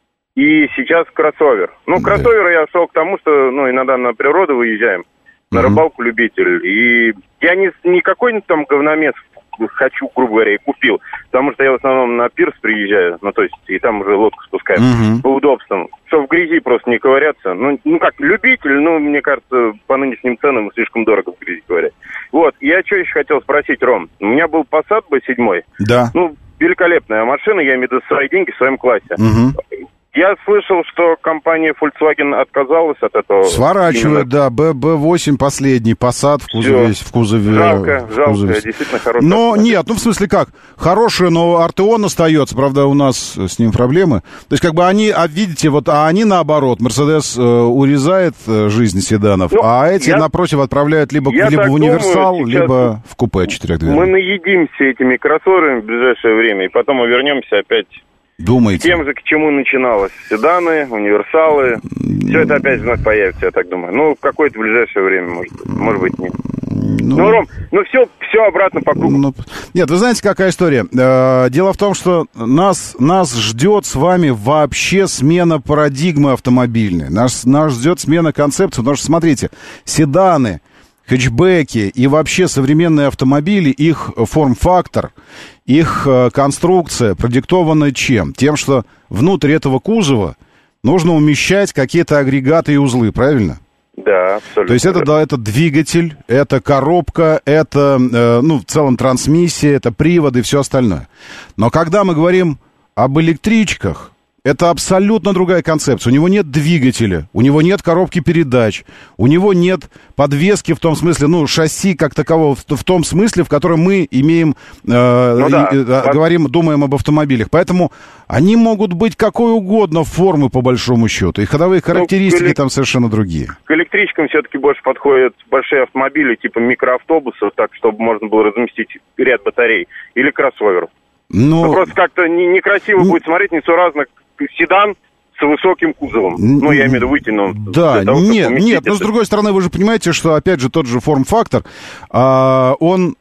и сейчас кроссовер. Ну, кроссовер да. я шел к тому, что, ну, иногда на природу выезжаем, на mm-hmm. рыбалку любитель. И я не, не какой-нибудь там говномес хочу, грубо говоря, и купил. Потому что я в основном на пирс приезжаю, ну, то есть, и там уже лодку спускаем mm-hmm. по удобствам. Что в грязи просто не ковыряться. Ну, ну, как, любитель, ну, мне кажется, по нынешним ценам слишком дорого в грязи ковырять. Вот, я что еще хотел спросить, Ром. У меня был Passat би семь. Да. Ну, великолепная машина, я имею в виду свои деньги в своем классе. Mm-hmm. Я слышал, что компания Volkswagen отказалась от этого. Сворачивает, именно. Да, бэ восемь последний, Passat в кузове. В кузове жалко, в жалко, кузове. действительно хорошая. Но нет, ну в смысле как, хорошая, но Артеон остается, правда, у нас с ним проблемы. То есть как бы они, а видите, вот, а они наоборот, Мерседес э, урезает э, жизнь седанов, ну, а эти, я, напротив, отправляют либо, либо в универсал, думаю, либо в купе четырехдверное. Мы наедимся этими кроссоверами в ближайшее время, и потом мы вернемся опять... Думаете? Тем же, к чему начиналось. Седаны, универсалы. Все это опять вновь появится, я так думаю. Ну, в какое-то ближайшее время, может быть. Может быть, нет. Ну, ну Ром, ну все, все обратно по кругу. Ну, нет, вы знаете, какая история? Дело в том, что нас, нас ждет с вами вообще смена парадигмы автомобильной. Нас, нас ждет смена концепции. Потому что, смотрите, седаны, хэтчбеки и вообще современные автомобили, их форм-фактор, их э, конструкция продиктована чем? Тем, что внутрь этого кузова нужно умещать какие-то агрегаты и узлы, правильно? Да, абсолютно. То есть это, да, это двигатель, это коробка, это, э, ну, в целом трансмиссия, это приводы и все остальное. Но когда мы говорим об электричках, это абсолютно другая концепция. У него нет двигателя, у него нет коробки передач, у него нет подвески в том смысле, ну, шасси как такового, в, в том смысле, в котором мы имеем, э, ну, да. и, э, говорим, думаем об автомобилях. Поэтому они могут быть какой угодно формы, по большому счету. И ходовые характеристики ну, элек... там совершенно другие. К электричкам все-таки больше подходят большие автомобили, типа микроавтобусов, так, чтобы можно было разместить ряд батарей, или кроссовер. Ну, ну просто как-то не, некрасиво ну... будет смотреть, несуразно. Седан с высоким кузовом. Ну, я имею в виду выйти, но... Да, того, нет, нет, но с другой стороны, вы же понимаете, что, опять же, тот же форм-фактор, а, он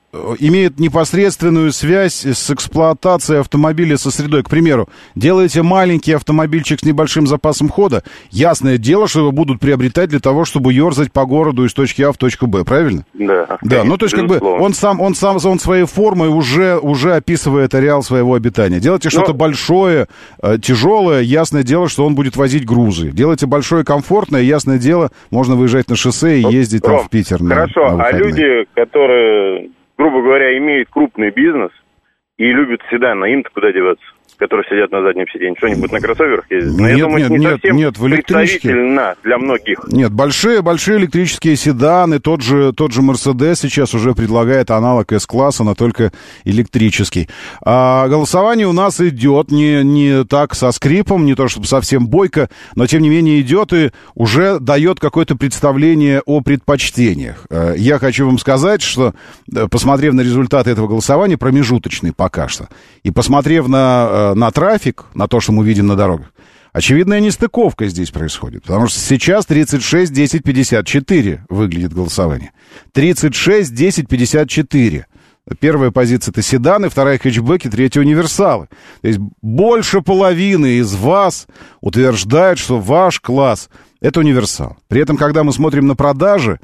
имеет непосредственную связь с эксплуатацией автомобиля со средой. К примеру, делаете маленький автомобильчик с небольшим запасом хода, ясное дело, что его будут приобретать для того, чтобы ерзать по городу из точки А в точку Б, правильно? Да. Да, ну то есть как бы он сам, он сам, он своей формой уже, уже описывает ареал своего обитания. Делайте что-то Но... большое, тяжелое, ясное дело, что он будет возить грузы. Делайте большое, комфортное, ясное дело, можно выезжать на шоссе и ездить Ром, там в Питер. Хорошо, на а люди, которые... грубо говоря, имеют крупный бизнес и любят седаны, им-то куда деваться, которые сидят на заднем сиденье? Что-нибудь на кроссоверах ездят? Но нет, я думаю, нет, не нет, совсем нет, в электрических. представительно для многих. Нет, большие, большие электрические седаны, тот же, тот же Mercedes сейчас уже предлагает аналог S-класса, но только электрический. А голосование у нас идет не, не так со скрипом, не то чтобы совсем бойко, но тем не менее идет и уже дает какое-то представление о предпочтениях. Я хочу вам сказать, что, посмотрев на результаты этого голосования, промежуточный пока что, и посмотрев на, на трафик, на то, что мы видим на дорогах, очевидная нестыковка здесь происходит. Потому что сейчас тридцать шесть десять пятьдесят четыре выглядит голосование. тридцать шесть десять пятьдесят четыре. Первая позиция — это седаны, вторая — хэтчбеки, третья — универсалы. То есть больше половины из вас утверждает, что ваш класс — это универсал. При этом, когда мы смотрим на продажи,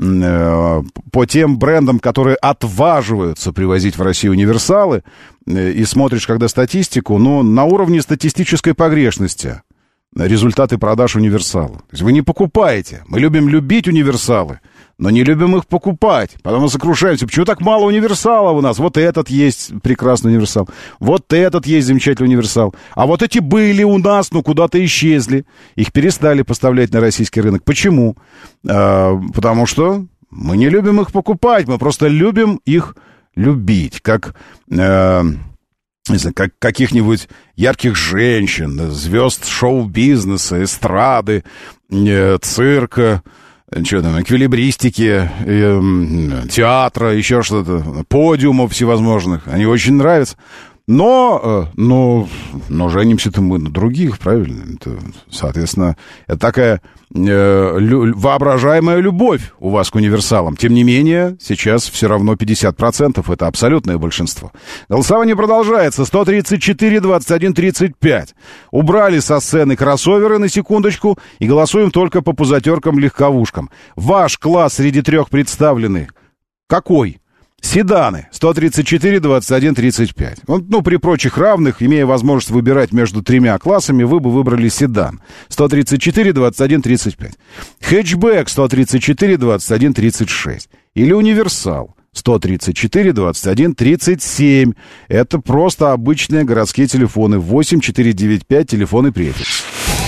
по тем брендам, которые отваживаются привозить в Россию универсалы, и смотришь, когда статистику, ну, на уровне статистической погрешности результаты продаж универсалов. То есть вы не покупаете. Мы любим любить универсалы, но не любим их покупать. Потом мы сокрушаемся. Почему так мало универсалов у нас? Вот этот есть прекрасный универсал. Вот этот есть замечательный универсал. А вот эти были у нас, но куда-то исчезли. Их перестали поставлять на российский рынок. Почему? А, потому что мы не любим их покупать. Мы просто любим их любить. Как... А, не знаю, как каких-нибудь ярких женщин, звезд шоу-бизнеса, эстрады, э, цирка, что там, эквилибристики, э, театра, еще что-то, подиумов всевозможных. Они очень нравятся. Но, э, но, но женимся-то мы на других, правильно? Это, соответственно, это такая э, лю, воображаемая любовь у вас к универсалам. Тем не менее, сейчас все равно пятьдесят процентов. Это абсолютное большинство. Голосование продолжается. сто тридцать четыре двадцать один тридцать пять. Убрали со сцены кроссоверы на секундочку и голосуем только по пузатеркам-легковушкам. Ваш класс среди трех представленных какой? Седаны. сто тридцать четыре двадцать один тридцать пять. Ну, при прочих равных, имея возможность выбирать между тремя классами, вы бы выбрали седан. сто тридцать четыре двадцать один тридцать пять. Хэтчбэк сто тридцать четыре двадцать один тридцать шесть. Или универсал сто тридцать четыре двадцать один тридцать семь. Это просто обычные городские телефоны. восемь четыре девять пять, телефоны префикс.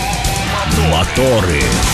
Моторы.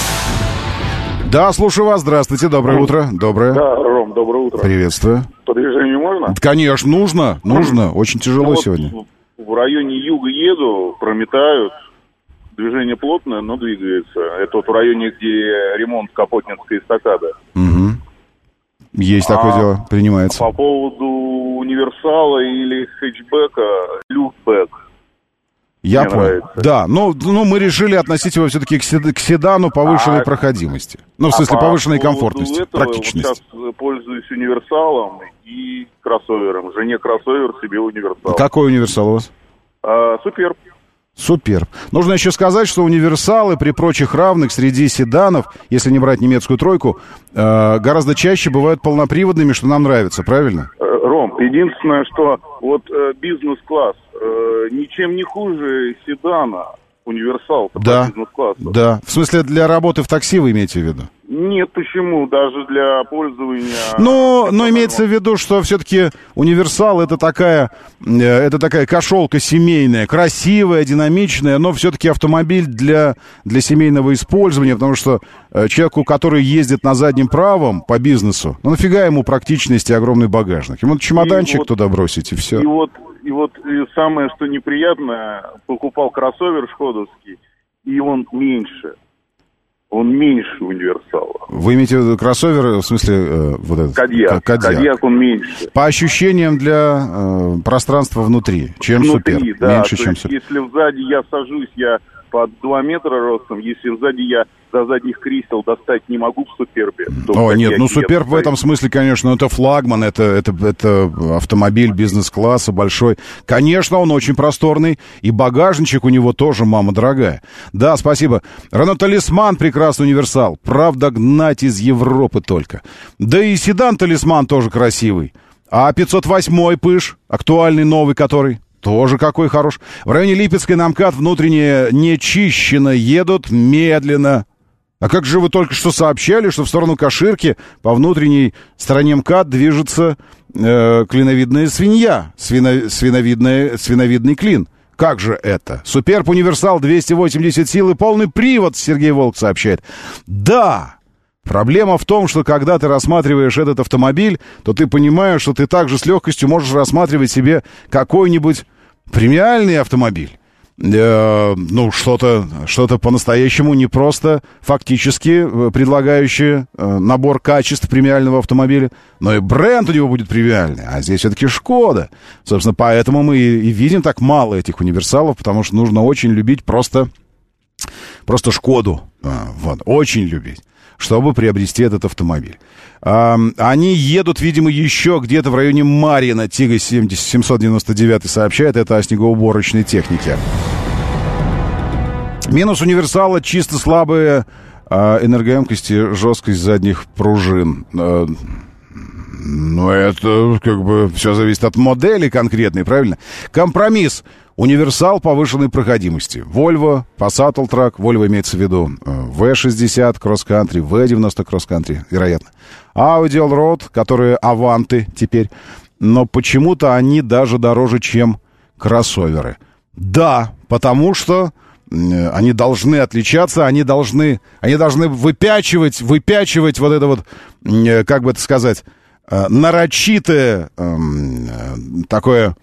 Да, слушаю вас. Здравствуйте. Доброе утро. Доброе. Да, Ром, доброе утро. Приветствую. По движению можно? Конечно, нужно. Нужно. Очень тяжело ну, сегодня. Вот в районе юга еду, прометают. Движение плотное, но двигается. Это вот в районе, где ремонт Капотнинской эстакады. Угу. Есть такое а, дело. Принимается. По поводу универсала или хэтчбека, люфтбэк. Я Мне понял. Нравится. Да, но, но мы решили относить его все-таки к седану повышенной а, проходимости. Ну, в смысле, а повышенной по комфортности, этого, практичности. Вот сейчас пользуюсь универсалом и кроссовером. Жене кроссовер, себе универсал. Какой универсал у вас? А, Суперб. Суперб. Нужно еще сказать, что универсалы при прочих равных среди седанов, если не брать немецкую тройку, э, гораздо чаще бывают полноприводными, что нам нравится, правильно? Ром, единственное, что вот э, бизнес-класс э, ничем не хуже седана, универсал, да, бизнес-класса. Да, в смысле для работы в такси вы имеете в виду? Нет, почему? Даже для пользования... Ну, но имеется в виду, что все-таки универсал это такая, это такая кошелка семейная, красивая, динамичная, но все-таки автомобиль для, для семейного использования, потому что человеку, который ездит на заднем правом по бизнесу, ну нафига ему практичность и огромный багажник? Ему чемоданчик вот, туда бросить, и все. И вот, и вот и самое, что неприятное, покупал кроссовер шкодовский, и он меньше. Он меньше универсала. Вы имеете в виду кроссовер, в смысле, э, вот этот? Кодиак. Кодиак. Кодиак, он меньше. По ощущениям для э, пространства внутри, чем внутри, Супер. Да, меньше, чем Супер. Если сзади я сажусь, я под два метра ростом, если сзади я до задних кресел достать не могу в Супербе. О, нет, ну Суперб в этом смысле, конечно, это флагман, это, это, это автомобиль бизнес-класса большой. Конечно, он очень просторный, и багажничек у него тоже, мама дорогая. Да, спасибо. Рено Талисман, прекрасный универсал. Правда, гнать из Европы только. Да и седан Талисман тоже красивый. А пятьсот восемь Пыш, актуальный новый который... Тоже какой хорош. В районе Липецкой на МКАД внутренне нечищенно едут медленно. А как же вы только что сообщали, что в сторону Каширки по внутренней стороне МКАД движется э, клиновидная свинья, свино, свиновидная, свиновидный клин. Как же это? Суперб Универсал, двести восемьдесят сил и полный привод, Сергей Волк сообщает. Да! Проблема в том, что когда ты рассматриваешь этот автомобиль, то ты понимаешь, что ты также с легкостью можешь рассматривать себе какой-нибудь премиальный автомобиль. Э, ну, что-то, что-то по-настоящему не просто фактически предлагающее э, набор качеств премиального автомобиля, но и бренд у него будет премиальный. А здесь все-таки Шкода. Собственно, поэтому мы и, и видим так мало этих универсалов, потому что нужно очень любить просто, просто Шкоду. А, вот, очень любить, чтобы приобрести этот автомобиль. А, они едут, видимо, еще где-то в районе Марьино. Тига семьсот девяносто девять сообщает, это о снегоуборочной технике. Минус универсала — чисто слабые а, энергоемкости, жесткость задних пружин. А, ну, это как бы все зависит от модели конкретной, правильно? Компромисс. Универсал повышенной проходимости. Volvo, Passat Alltrack, Volvo имеется в виду ви шестьдесят Cross Country, ви девяносто Cross Country, вероятно. Audi Allroad, которые Аванты теперь. Но почему-то они даже дороже, чем кроссоверы. Да, потому что они должны отличаться, они должны, они должны выпячивать, выпячивать вот это вот, как бы это сказать, нарочитое такое...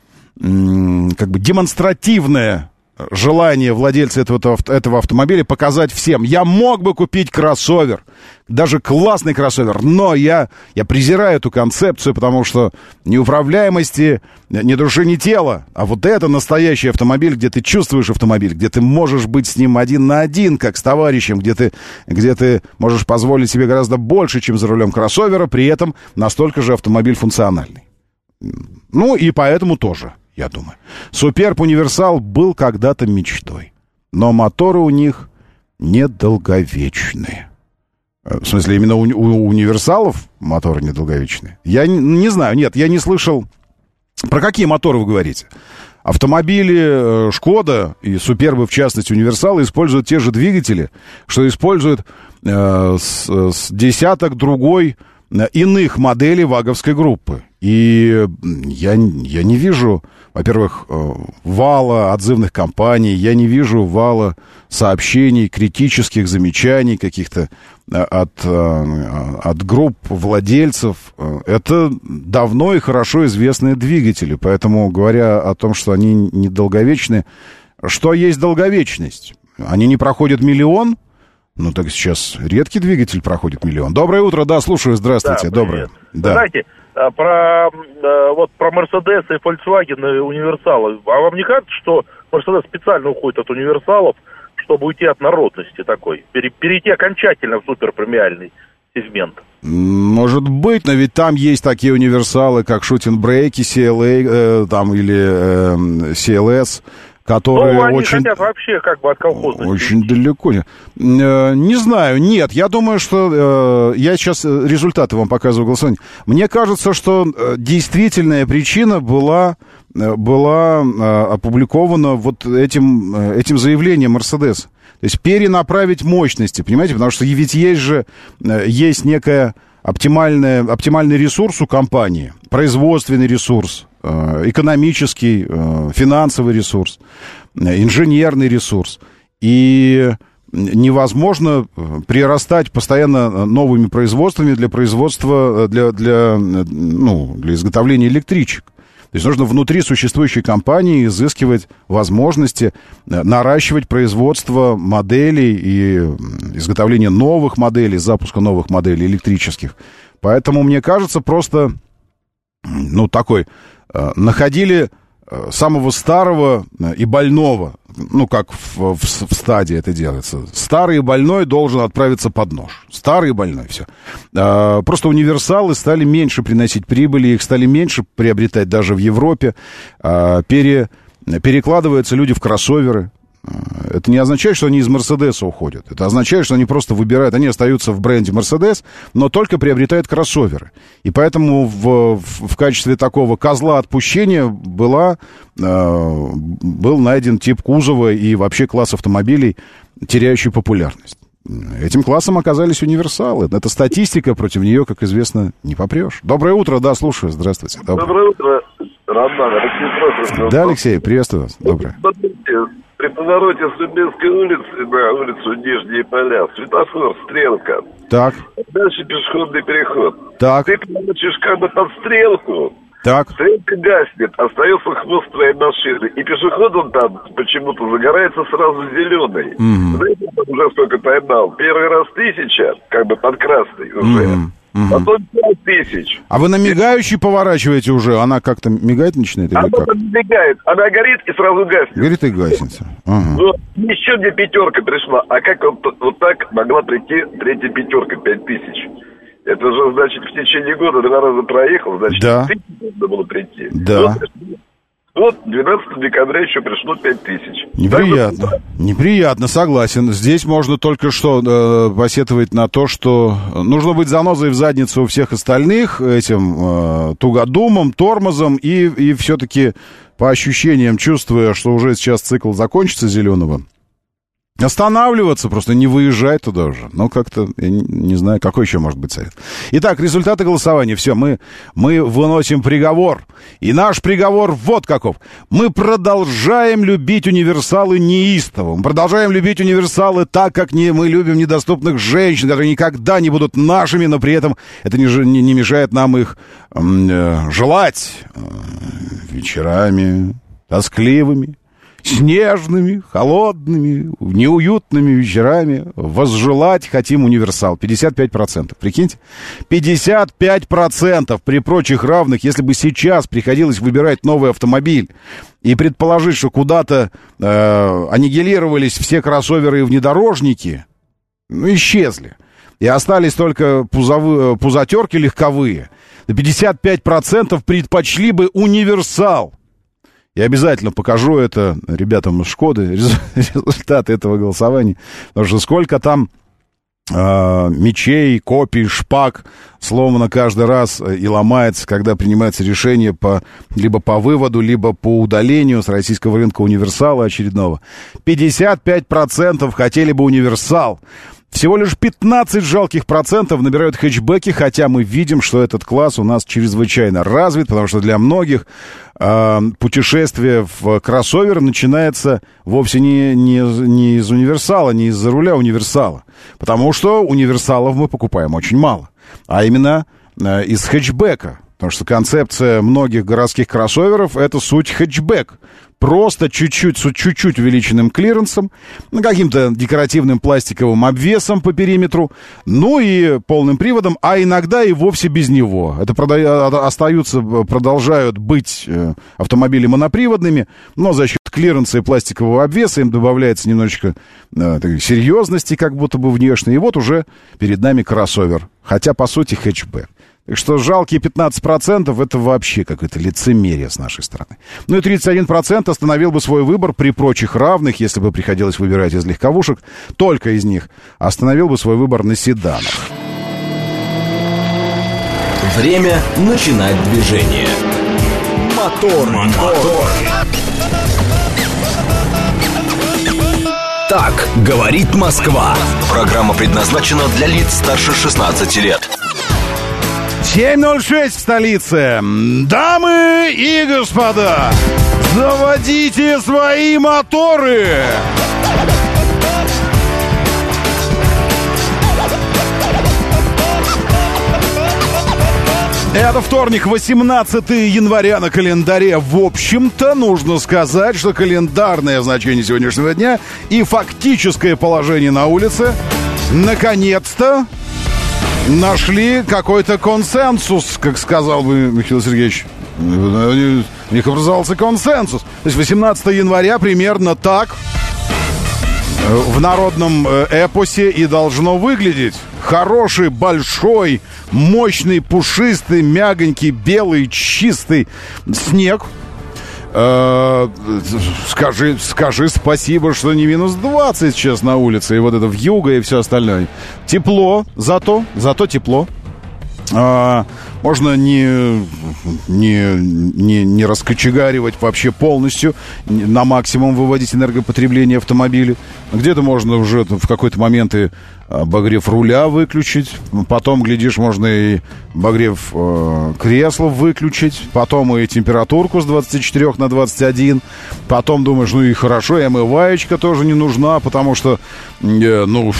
как бы демонстративное желание владельца этого, этого автомобиля показать всем. Я мог бы купить кроссовер, даже классный кроссовер, но я, я презираю эту концепцию, потому что ни управляемости, ни души, ни тела. А вот это настоящий автомобиль, где ты чувствуешь автомобиль, где ты можешь быть с ним один на один, как с товарищем, где ты, где ты можешь позволить себе гораздо больше, чем за рулем кроссовера, при этом настолько же автомобиль функциональный. Ну и поэтому тоже, я думаю. Суперб Универсал был когда-то мечтой. Но моторы у них недолговечные. В смысле, именно у, у универсалов моторы недолговечные? Я не, не знаю, нет, я не слышал. Про какие моторы вы говорите? Автомобили Шкода и Супербы, в частности, универсалы, используют те же двигатели, что используют э, с, с десяток другой иных моделей ваговской группы. И я, я не вижу, во-первых, вала отзывных компаний, я не вижу вала сообщений, критических замечаний каких-то от, от групп владельцев. Это давно и хорошо известные двигатели, поэтому, говоря о том, что они недолговечны, что есть долговечность? Они не проходят миллион? Ну, так сейчас редкий двигатель проходит миллион. Доброе утро, да, слушаю, здравствуйте, да, доброе. Да. Знаете, про, вот, про Mercedes и Volkswagen и универсалы. А вам не кажется, что Mercedes специально уходит от универсалов, чтобы уйти от народности такой? Перейти окончательно в суперпремиальный сегмент? Может быть, но ведь там есть такие универсалы, как Shooting Brake, си эл эй, э, там, или э, си эл эс, которые ну, они очень... хотят вообще как бы от колхозности. Очень далеко. Э, не знаю, нет, я думаю, что... Э, я сейчас результаты вам показываю голосования. Мне кажется, что э, действительная причина была, э, была э, опубликована вот этим, э, этим заявлением Mercedes. То есть перенаправить мощности, понимаете? Потому что ведь есть же, э, есть некая оптимальная, оптимальный ресурс у компании, производственный ресурс, экономический, финансовый ресурс, инженерный ресурс. И невозможно прирастать постоянно новыми производствами для производства, для, для, ну, для изготовления электричек. То есть нужно внутри существующей компании изыскивать возможности наращивать производство моделей и изготовление новых моделей, запуска новых моделей электрических. Поэтому, мне кажется, просто, ну, такой, находили самого старого и больного, ну, как в, в, в стадии это делается. Старый и больной должен отправиться под нож. Старый и больной, все. Просто универсалы стали меньше приносить прибыли, их стали меньше приобретать даже в Европе. Пере, перекладываются люди в кроссоверы. Это не означает, что они из Мерседеса уходят. Это означает, что они просто выбирают, они остаются в бренде Мерседес, но только приобретают кроссоверы. И поэтому в, в, в качестве такого козла отпущения была, э, был найден тип кузова и вообще класс автомобилей, теряющий популярность. Этим классом оказались универсалы. Это статистика, против нее, как известно, не попрешь. Доброе утро, да, слушаю, здравствуйте. Доброе, Доброе утро, Роман, Алексей Прохоров. Да, Алексей, приветствую вас. Доброе. При повороте с Рубинской улицы на улицу Нижние Поля светофор, стрелка. Так. Дальше пешеходный переход. Так. Ты получишь как бы под стрелку. Так. Стрелка гаснет, остается хвост твоей машины. И пешеходом там почему-то загорается сразу зеленый. Mm-hmm. Знаете, уже сколько поймал? Первый раз тысяча, как бы под красный уже. Mm-hmm. Угу. Потом пять тысяч. А вы на мигающий поворачиваете уже? Она как-то мигает начинает? Или она как? мигает. Она горит и сразу гаснет. Горит и гаснет. Ага. Вот, еще мне пятерка пришла. А как вот, вот так могла прийти третья пятерка, пять тысяч? Это же, значит, в течение года два раза проехал, значит, да. тысяч нужно было прийти. Да. Вот, вот двенадцатого декабря еще пришло пять тысяч. Неприятно. Так, Неприятно, согласен. Здесь можно только что э, посетовать на то, что нужно быть занозой в задницу у всех остальных, этим э, тугодумом, тормозом, и, и все-таки по ощущениям, чувствуя, что уже сейчас цикл закончится зеленого, останавливаться, просто не выезжать туда уже. Ну, как-то, я не, не знаю, какой еще может быть совет. Итак, результаты голосования. Все, мы, мы выносим приговор. И наш приговор вот каков. Мы продолжаем любить универсалы неистово. Мы продолжаем любить универсалы так, как не, мы любим недоступных женщин, которые никогда не будут нашими, но при этом это не, не, не мешает нам их э, желать э, вечерами тоскливыми, снежными, холодными, неуютными вечерами возжелать хотим универсал. пятьдесят пять процентов. Прикиньте? пятьдесят пять процентов при прочих равных, если бы сейчас приходилось выбирать новый автомобиль и предположить, что куда-то э, аннигилировались все кроссоверы и внедорожники, ну, исчезли. И остались только пузовые, пузатерки легковые. пятьдесят пять процентов предпочли бы универсал. Я обязательно покажу это ребятам из «Шкоды», результаты этого голосования. Потому что сколько там э, мечей, копий, шпаг сломано каждый раз и ломается, когда принимается решение по, либо по выводу, либо по удалению с российского рынка универсала очередного. пятьдесят пять процентов хотели бы универсал. Всего лишь пятнадцать жалких процентов набирают хэтчбеки, хотя мы видим, что этот класс у нас чрезвычайно развит, потому что для многих э, путешествие в кроссовер начинается вовсе не, не, не из универсала, не из-за руля универсала, потому что универсалов мы покупаем очень мало, а именно э, из хэтчбека. Потому что концепция многих городских кроссоверов — это суть хэтчбэк. Просто чуть-чуть, с чуть-чуть увеличенным клиренсом, каким-то декоративным пластиковым обвесом по периметру, ну и полным приводом, а иногда и вовсе без него. Это прода- остаются, продолжают быть автомобили моноприводными, но за счет клиренса и пластикового обвеса им добавляется немножечко э, серьезности, как будто бы внешне. И вот уже перед нами кроссовер, хотя по сути хэтчбэк. Так что жалкие пятнадцать процентов это вообще какое-то лицемерие с нашей стороны. Ну и тридцать один процент остановил бы свой выбор при прочих равных, если бы приходилось выбирать из легковушек, только из них, остановил бы свой выбор на седанах. Время начинать движение. Мотор, мотор. Так говорит Москва. Программа предназначена для лиц старше шестнадцати лет. семь ноль шесть в столице. Дамы и господа, заводите свои моторы! Это вторник, восемнадцатого января на календаре. В общем-то, нужно сказать, что календарное значение сегодняшнего дня и фактическое положение на улице наконец-то нашли какой-то консенсус, как сказал бы Михаил Сергеевич У них образовался консенсус. То есть восемнадцатого января примерно так в народном эпосе и должно выглядеть. Хороший, большой, мощный, пушистый, мягонький, белый, чистый снег. Э, скажи, скажи спасибо, что не минус двадцать сейчас на улице, и вот это вьюга и все остальное. Тепло, зато, зато тепло. Э, можно не, не, не, не раскочегаривать вообще полностью, на максимум выводить энергопотребление автомобиля. Где-то можно уже в какой-то момент и обогрев руля выключить. Потом, глядишь, можно и обогрев э, кресла выключить. Потом и температурку с двадцати четырёх на двадцать один. Потом думаешь, ну и хорошо, и омываечка тоже не нужна, потому что э, ну,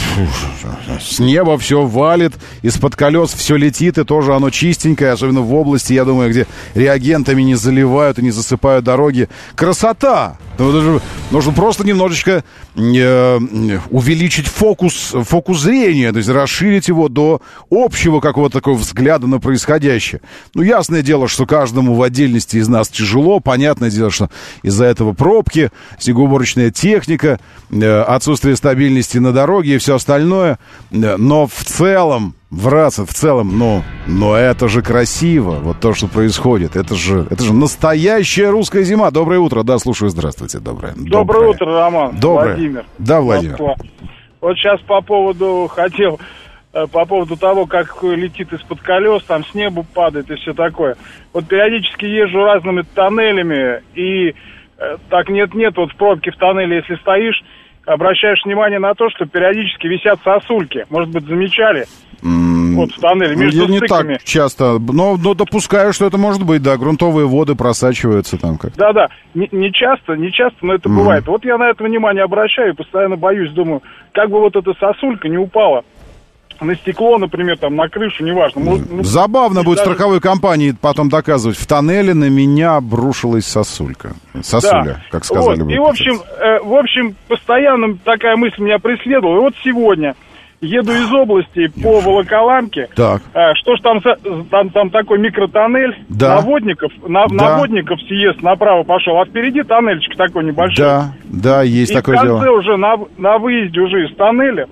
с неба все валит, из-под колес все летит, и тоже оно чистенькое, особенно в области, я думаю, где реагентами не заливают и не засыпают дороги. Красота! Нужно просто немножечко э, увеличить фокус, фокус зрения, то есть расширить его до общего какого-то такого взгляда на происходящее. Ну, ясное дело, что каждому в отдельности из нас тяжело. Понятное дело, что из-за этого пробки, снегоуборочная техника, э, отсутствие стабильности на дороге и все остальное. Но в целом, враться, в целом, ну, но это же красиво, вот то, что происходит. Это же, это же настоящая русская зима. Доброе утро. Да, слушаю, здравствуйте. Доброе. Доброе, Доброе утро, Роман. Доброе. Владимир. Да, Владимир. Москва. Вот сейчас по поводу, хотел, по поводу того, как летит из-под колес, там с неба падает и все такое. Вот периодически езжу разными тоннелями, и э, так нет-нет, вот в пробке в тоннеле, если стоишь, обращаешь внимание на то, что периодически висят сосульки. Может быть, замечали? Mm, вот в тоннеле, между не стыками. Так часто, но, но допускаю, что это может быть, да, грунтовые воды просачиваются там как. Да-да, не, не часто, не часто, но это mm. бывает. Вот я на это внимание обращаю и постоянно боюсь, думаю, как бы вот эта сосулька не упала на стекло, например, там, на крышу, неважно. Может, ну, забавно будет даже... страховой компании потом доказывать, в тоннеле на меня обрушилась сосулька. Сосуля, да. Как сказали вот. бы. И, в общем, э, в общем, постоянно такая мысль меня преследовала. И вот сегодня еду из области по Волоколамке. Так. Э, что ж там, там, там такой микротоннель, да. Наводников, на, да. Наводников съезд направо пошел, а впереди тоннельчик такой небольшой. Да, да, есть и такое дело. И в конце дело. уже, на, на выезде уже из тоннеля,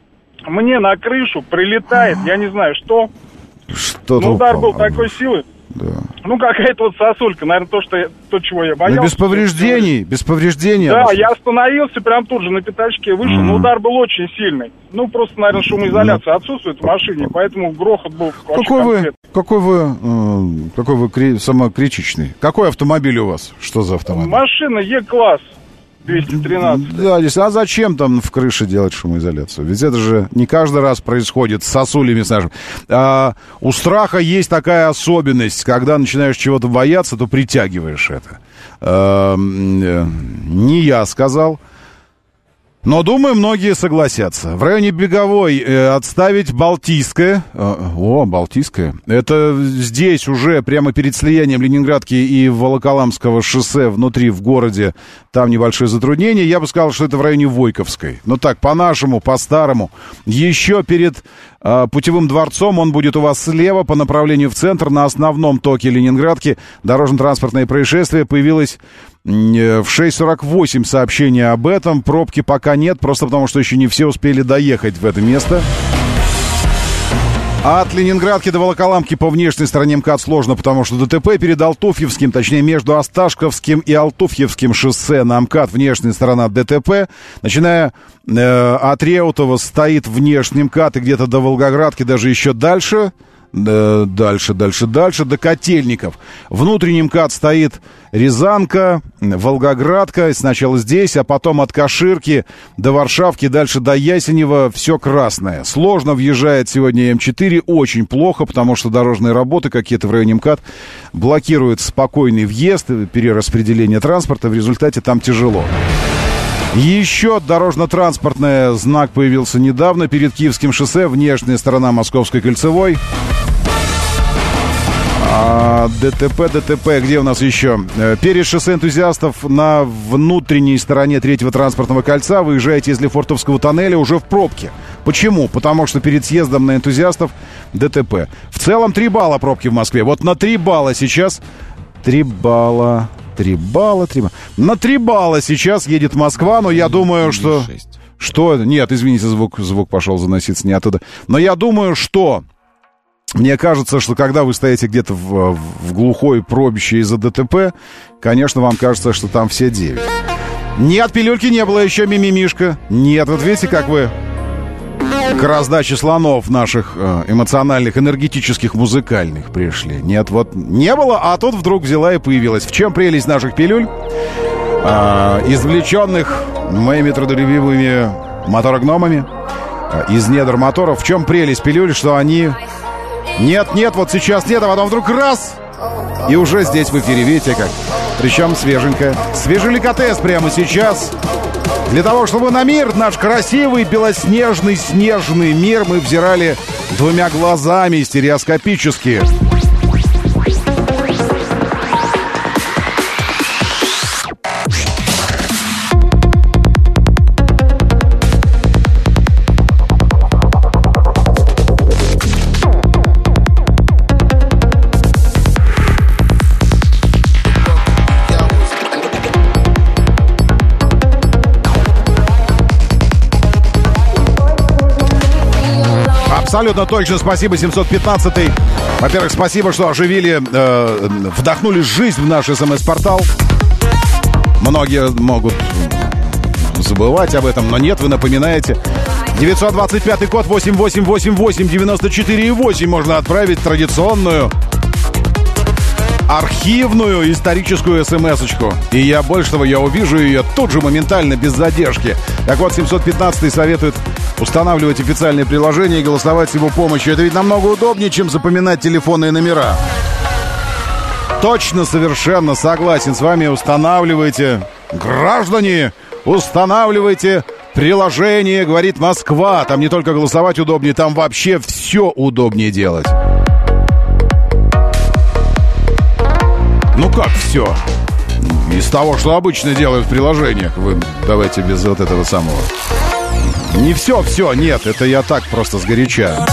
мне на крышу прилетает, я не знаю, что. Что-то ну, удар упало. был такой силы. Да. Ну, какая-то вот сосулька, наверное, то, что я, то, чего я боялся. Но без повреждений, без повреждений. Да, я остановился прям тут же на пятачке, вышел, mm-hmm. но удар был очень сильный. Ну, просто, наверное, шумоизоляция mm-hmm. отсутствует в машине, поэтому грохот был какой вы, какой вы, э, какой вы кри- самокритичный? Какой автомобиль у вас? Что за автомобиль? Машина Е-класс. двести тринадцать. Да, здесь, а зачем там в крыше делать шумоизоляцию? Ведь это же не каждый раз происходит с сосулями, с нашим. А, у страха есть такая особенность, когда начинаешь чего-то бояться, то притягиваешь это. А, не я сказал. Но, думаю, многие согласятся. В районе Беговой э, отставить Балтийское. Э, о, Балтийское. Это здесь уже прямо перед слиянием Ленинградки и Волоколамского шоссе внутри в городе. Там небольшое затруднение. Я бы сказал, что это в районе Войковской. Но так, по-нашему, по-старому. Еще перед э, Путевым дворцом он будет у вас слева по направлению в центр. На основном токе Ленинградки дорожно-транспортное происшествие появилось в шесть сорок восемь сообщение об этом. Пробки пока нет, просто потому что еще не все успели доехать в это место. От Ленинградки до Волоколамки по внешней стороне МКАД сложно, потому что ДТП перед Алтуфьевским, точнее между Осташковским и Алтуфьевским шоссе на МКАД внешняя сторона ДТП. Начиная э, от Реутова стоит внешний МКАД и где-то до Волгоградки, даже еще дальше. Дальше, дальше, дальше, до Котельников. Внутренний МКАД стоит Рязанка, Волгоградка, сначала здесь, а потом от Каширки до Варшавки, дальше до Ясенева, все красное. Сложно въезжает сегодня М четыре, очень плохо, потому что дорожные работы какие-то в районе МКАД блокируют спокойный въезд, перераспределение транспорта, в результате там тяжело. Еще дорожно-транспортный знак появился недавно перед Киевским шоссе, внешняя сторона Московской кольцевой. А, ДТП, ДТП, где у нас еще? Перед шоссе энтузиастов на внутренней стороне третьего транспортного кольца выезжаете из Лефортовского тоннеля уже в пробке. Почему? Потому что перед съездом на энтузиастов ДТП. В целом три балла пробки в Москве. Вот на три балла сейчас Три балла. Три балла, три балла. На три балла сейчас едет Москва, но я думаю, что... Что? Нет, извините, звук, звук пошел заноситься не оттуда. Но я думаю, что... Мне кажется, что когда вы стоите где-то в, в глухой пробище из-за ДТП, конечно, вам кажется, что там все девять. Нет, пилюльки не было еще, мимимишка. Нет, вот видите, как вы к раздаче слонов наших э, эмоциональных, энергетических, музыкальных пришли. Нет, вот не было, а тут вдруг взяла и появилась. В чем прелесть наших пилюль, э, извлеченных моими трудолюбивыми моторогномами э, из недр моторов? В чем прелесть пилюль, что они... Нет, нет, вот сейчас нет, а потом вдруг раз, и уже здесь в эфире, видите как. Причем свеженько. Свежеликотес прямо сейчас. Для того, чтобы на мир, наш красивый, белоснежный, снежный мир, мы взирали двумя глазами стереоскопически. Абсолютно точно, спасибо, семьсот пятнадцатый. Во-первых, спасибо, что оживили, э, вдохнули жизнь в наш СМС-портал. Многие могут забывать об этом, но нет, вы напоминаете. девятьсот двадцать пятый код восемь восемь восемь восемь девяносто четыре восемь можно отправить традиционную архивную историческую смс-очку. И я, больше того, я увижу ее тут же, моментально, без задержки. Так вот, семьсот пятнадцатый советует устанавливать официальные приложения и голосовать с его помощью. Это ведь намного удобнее, чем запоминать телефонные номера. Точно, совершенно согласен с вами. Устанавливайте, граждане, устанавливайте приложение «Говорит Москва». Там не только голосовать удобнее, там вообще все удобнее делать. Ну как все? Из того, что обычно делают в приложениях. Вы давайте без вот этого самого. Не все-все, нет, это я так просто сгоряча.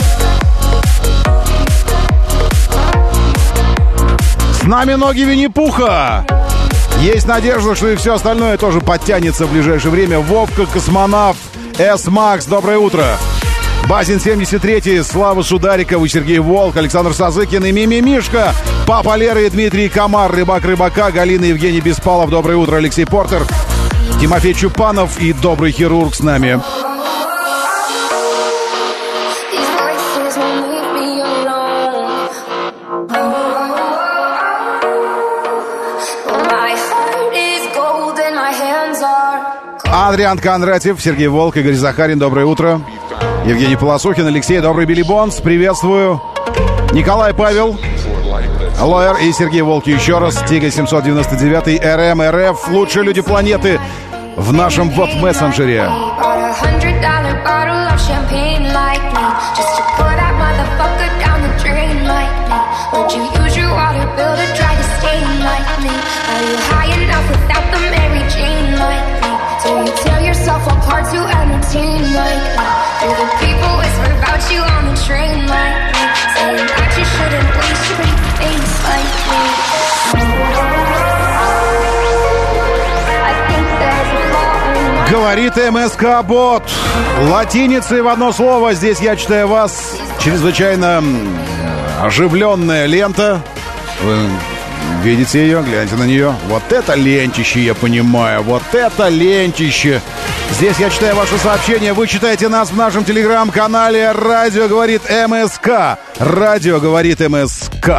С нами ноги Винни-Пуха. Есть надежда, что и все остальное тоже подтянется в ближайшее время. Вовка, Космонавт, С-Макс, доброе утро. Базин семьдесят три, Слава Сударикова, Сергей Волк, Александр Сазыкин и Мими Мишка, Папа Лера и Дмитрий Комар, Рыбак Рыбака, Галина, Евгений Беспалов, доброе утро, Алексей Портер, Тимофей Чупанов и добрый хирург с нами. Адриан Кондратьев, Сергей Волк, Игорь Захарин, доброе утро. Евгений Полосухин, Алексей, добрый Билли Бонс, приветствую. Николай Павел, Лоэр и Сергей Волк еще раз. Тига семьсот девяносто девять, РМ, РФ, лучшие люди планеты в нашем веб-мессенджере. So you tear yourself apart to entertain like me. Do the people whisper about you on the train like me, saying that you shouldn't waste your pretty face like me. I think there's a flaw in my... Говорит МСК-бот. Латиницей в одно слово. Здесь я читаю вас. Чрезвычайно оживленная лента. Вы видите ее? Гляньте на нее. Вот это лентище, я понимаю. Вот это лентище. Здесь я читаю ваши сообщения. Вы читаете нас в нашем телеграм-канале «Радио говорит МСК». «Радио говорит МСК».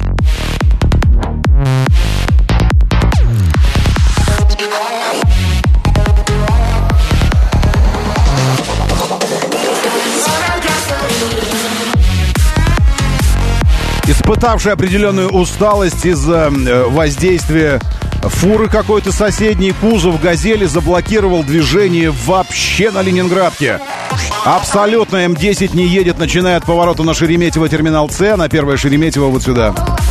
Испытавший определенную усталость из-за воздействия фуры какой-то соседней, кузов «Газели» заблокировал движение вообще на Ленинградке. Абсолютно эм десять не едет, начиная от поворота на Шереметьево, терминал С, на первое Шереметьево вот сюда.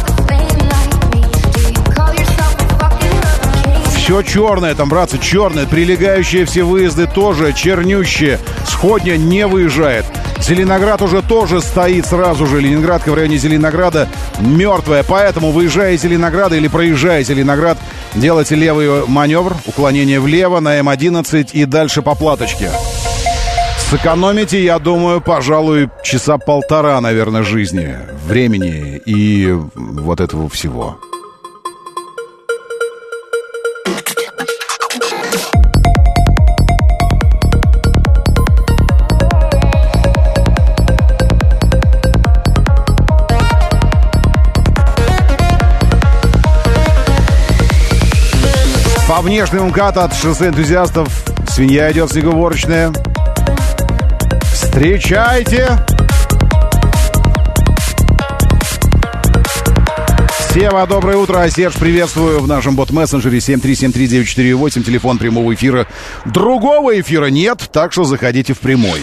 Все черное там, братцы, черное. Прилегающие все выезды тоже чернющие. Сходня не выезжает. Зеленоград уже тоже стоит сразу же. Ленинградка в районе Зеленограда мертвая. Поэтому, выезжая из Зеленограда или проезжая Зеленоград, делайте левый маневр, уклонение влево на эм одиннадцать и дальше по платочке. Сэкономите, я думаю, пожалуй, часа полтора, наверное, жизни, времени и вот этого всего. По внешнему МКАДу от шоссе энтузиастов свинья идет снегоуборочная. Встречайте! Сева, доброе утро. Серж, приветствую в нашем бот-мессенджере семь три семь три девять четыре восемь. Телефон прямого эфира. Другого эфира нет, так что заходите в прямой.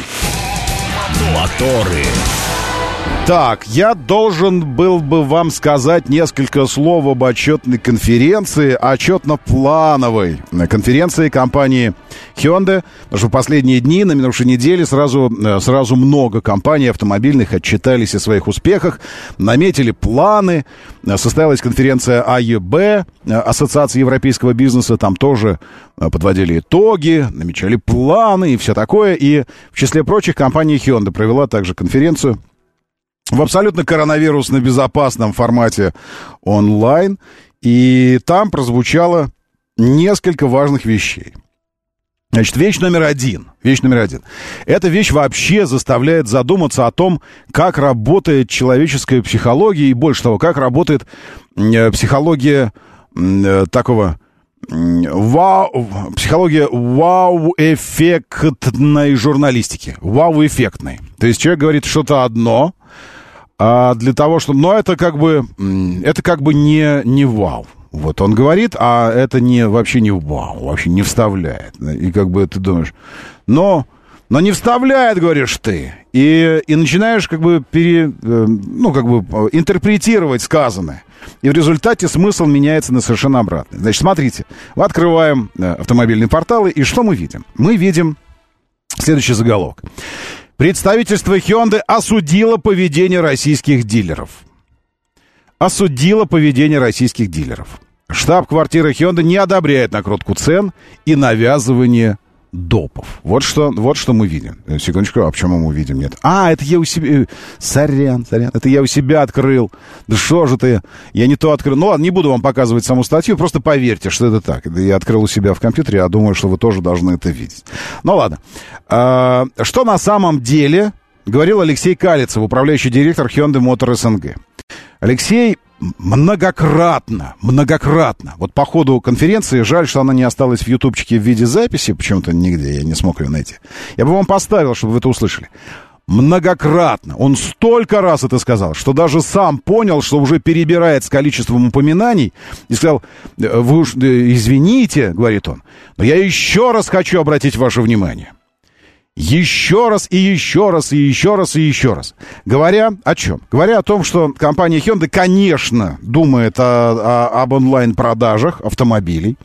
Моторы. Так, я должен был бы вам сказать несколько слов об отчетной конференции, отчетно-плановой конференции компании Hyundai, потому что в последние дни, на минувшей неделе, сразу, сразу много компаний автомобильных отчитались о своих успехах, наметили планы, состоялась конференция а е бэ, Ассоциации европейского бизнеса, там тоже подводили итоги, намечали планы и все такое, и в числе прочих компания Hyundai провела также конференцию в абсолютно коронавирусно-безопасном формате онлайн, и там прозвучало несколько важных вещей. Значит, вещь номер один. Вещь номер один. Эта вещь вообще заставляет задуматься о том, как работает человеческая психология, и больше того, как работает психология такого... Вау, психология вау-эффектной журналистики. Вау-эффектной. То есть человек говорит что-то одно, а для того, чтобы... Но это как бы... Это как бы не, не вау. Вот он говорит, а это не, вообще не вау, вообще не вставляет. И как бы ты думаешь... Но... Но не вставляет, говоришь ты. И, и начинаешь как бы, пере, ну, как бы интерпретировать сказанное. И в результате смысл меняется на совершенно обратный. Значит, смотрите. Мы открываем автомобильные порталы, и что мы видим? Мы видим следующий заголовок. Представительство Hyundai осудило поведение российских дилеров. Осудило поведение российских дилеров. Штаб-квартира Hyundai не одобряет накрутку цен и навязывание допов. Вот что, вот что мы видим. Секундочку, а почему мы видим? Нет. А, это я у себя... Сорян, сорян. Это я у себя открыл. Да что же ты? Я не то открыл. Ну ладно, не буду вам показывать саму статью, просто поверьте, что это так. Я открыл у себя в компьютере, я думаю, что вы тоже должны это видеть. Ну ладно. А, что на самом деле говорил Алексей Калицев, управляющий директор Hyundai Motor СНГ. Алексей многократно, многократно, вот по ходу конференции, жаль, что она не осталась в ютубчике в виде записи, почему-то нигде, я не смог ее найти. Я бы вам поставил, чтобы вы это услышали. Многократно, он столько раз это сказал, что даже сам понял, что уже перебирает с количеством упоминаний, и сказал, вы уж извините, говорит он, но я еще раз хочу обратить ваше внимание. Еще раз и еще раз и еще раз и еще раз. Говоря о чем? Говоря о том, что компания Hyundai, конечно, думает о, о, об онлайн-продажах автомобилей.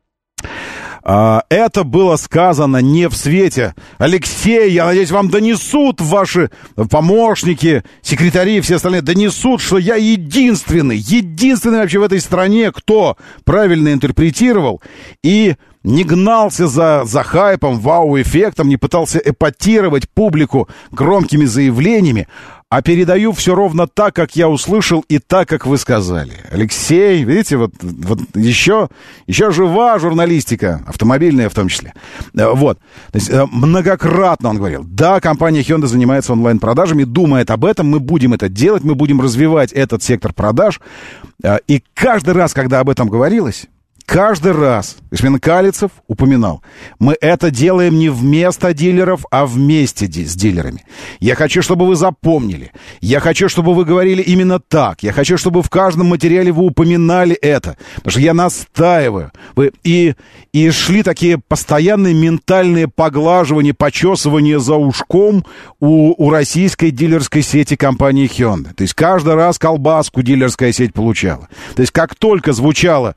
Это было сказано не в свете. Алексей, я надеюсь, вам донесут ваши помощники, секретари и все остальные, донесут, что я единственный, единственный вообще в этой стране, кто правильно интерпретировал и не гнался за, за хайпом, вау-эффектом, не пытался эпатировать публику громкими заявлениями, а передаю все ровно так, как я услышал, и так, как вы сказали. Алексей, видите, вот, вот еще, еще жива журналистика, автомобильная в том числе. Вот. То есть, многократно он говорил, да, компания Hyundai занимается онлайн-продажами, думает об этом, мы будем это делать, мы будем развивать этот сектор продаж. И каждый раз, когда об этом говорилось, каждый раз господин Калицев упоминал, мы это делаем не вместо дилеров, а вместе с дилерами. Я хочу, чтобы вы запомнили. Я хочу, чтобы вы говорили именно так. Я хочу, чтобы в каждом материале вы упоминали это. Потому что я настаиваю. Вы и, и шли такие постоянные ментальные поглаживания, почесывания за ушком у, у российской дилерской сети компании Hyundai. То есть каждый раз колбаску дилерская сеть получала. То есть как только звучало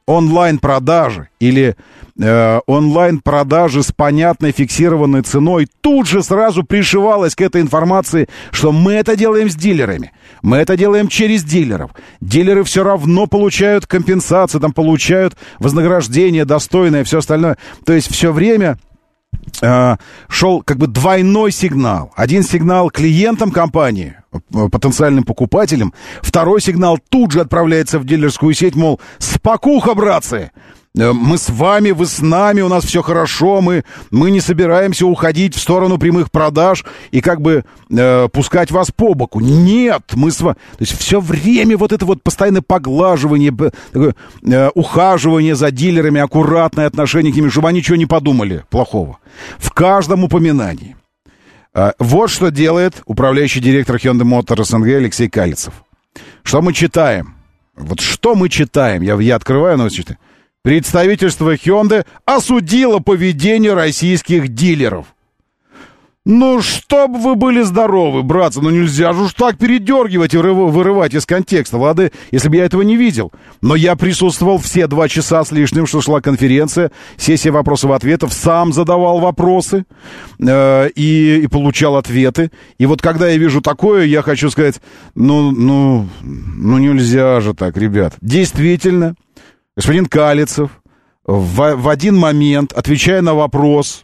онлайн-продажи или э, онлайн-продажи с понятной фиксированной ценой, тут же сразу пришивалось к этой информации, что мы это делаем с дилерами, мы это делаем через дилеров. Дилеры все равно получают компенсации, там получают вознаграждение достойное, все остальное. То есть все время э, шел как бы двойной сигнал. Один сигнал клиентам компании, потенциальным покупателям, второй сигнал тут же отправляется в дилерскую сеть, мол, спокуха, братцы, мы с вами, вы с нами, у нас все хорошо, мы, мы не собираемся уходить в сторону прямых продаж и как бы э, пускать вас по боку. Нет, мы с вами... То есть все время вот это вот постоянное поглаживание, такое, э, ухаживание за дилерами, аккуратное отношение к ним, чтобы они ничего не подумали плохого. В каждом упоминании. Э, вот что делает управляющий директор Hyundai Motor СНГ Алексей Калицев. Что мы читаем? Вот что мы читаем? Я, я открываю новости, читаю. Представительство Hyundai осудило поведение российских дилеров. Ну, чтоб вы были здоровы, братцы, ну нельзя же уж так передергивать и вырывать из контекста, ладно, если бы я этого не видел. Но я присутствовал все два часа с лишним, что шла конференция, сессия вопросов-ответов, сам задавал вопросы э, и, и получал ответы. И вот когда я вижу такое, я хочу сказать, ну, ну, ну нельзя же так, ребят. Действительно, господин Калицев в, в один момент, отвечая на вопрос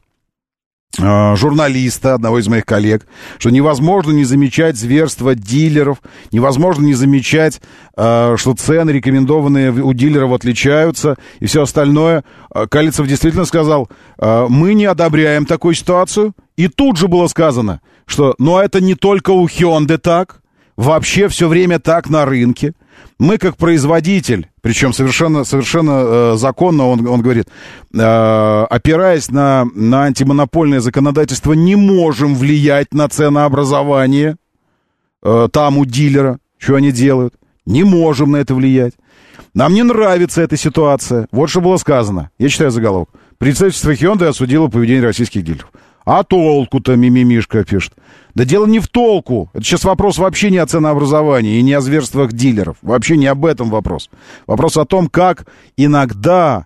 э, журналиста, одного из моих коллег, что невозможно не замечать зверства дилеров, невозможно не замечать, э, что цены, рекомендованные у дилеров, отличаются и все остальное, э, Калицев действительно сказал, э, мы не одобряем такую ситуацию. И тут же было сказано, что ну это не только у Hyundai так, вообще все время так на рынке. Мы как производитель, причем совершенно, совершенно э, законно, он, он говорит, э, опираясь на, на антимонопольное законодательство, не можем влиять на ценообразование э, там у дилера, что они делают. Не можем на это влиять. Нам не нравится эта ситуация. Вот что было сказано. Я читаю заголовок. Представительство Hyundai осудило поведение российских дилеров. А толку-то, мимимишка пишет. Да дело не в толку. Это сейчас вопрос вообще не о ценообразовании и не о зверствах дилеров. Вообще не об этом вопрос. Вопрос о том, как иногда,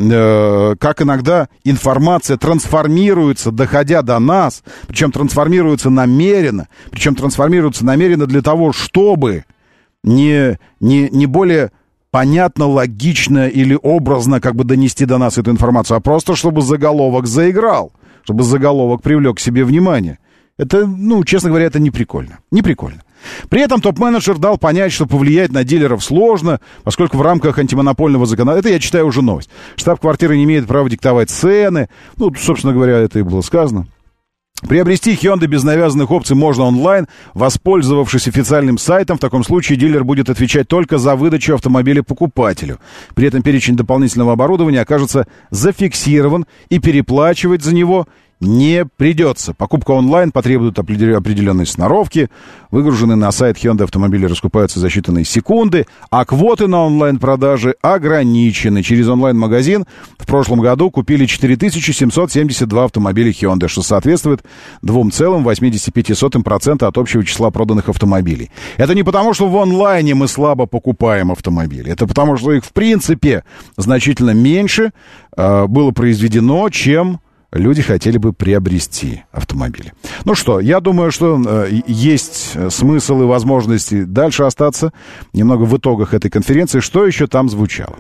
э, как иногда информация трансформируется, доходя до нас. Причем трансформируется намеренно. Причем трансформируется намеренно для того, чтобы не, не, не более понятно, логично или образно как бы донести до нас эту информацию, а просто чтобы заголовок заиграл. Чтобы заголовок привлек к себе внимание. Это, ну, честно говоря, это не прикольно. Не прикольно. При этом топ-менеджер дал понять, что повлиять на дилеров сложно, поскольку в рамках антимонопольного законодательства, это я читаю уже новость, штаб-квартира не имеет права диктовать цены. Ну, собственно говоря, это и было сказано. Приобрести Hyundai без навязанных опций можно онлайн, воспользовавшись официальным сайтом. В таком случае дилер будет отвечать только за выдачу автомобиля покупателю. При этом перечень дополнительного оборудования окажется зафиксирован, и переплачивать за него не придется. Покупка онлайн потребует определенной сноровки. Выгруженные на сайт Hyundai автомобили раскупаются за считанные секунды, а квоты на онлайн-продажи ограничены. Через онлайн-магазин в прошлом году купили четыре тысячи семьсот семьдесят два автомобиля Hyundai, что соответствует два целых восемьдесят пять сотых процента от общего числа проданных автомобилей. Это не потому, что в онлайне мы слабо покупаем автомобили. Это потому, что их в принципе значительно меньше э, было произведено, чем люди хотели бы приобрести автомобили. Ну что, я думаю, что э, есть смысл и возможности дальше остаться немного в итогах этой конференции. Что еще там звучало?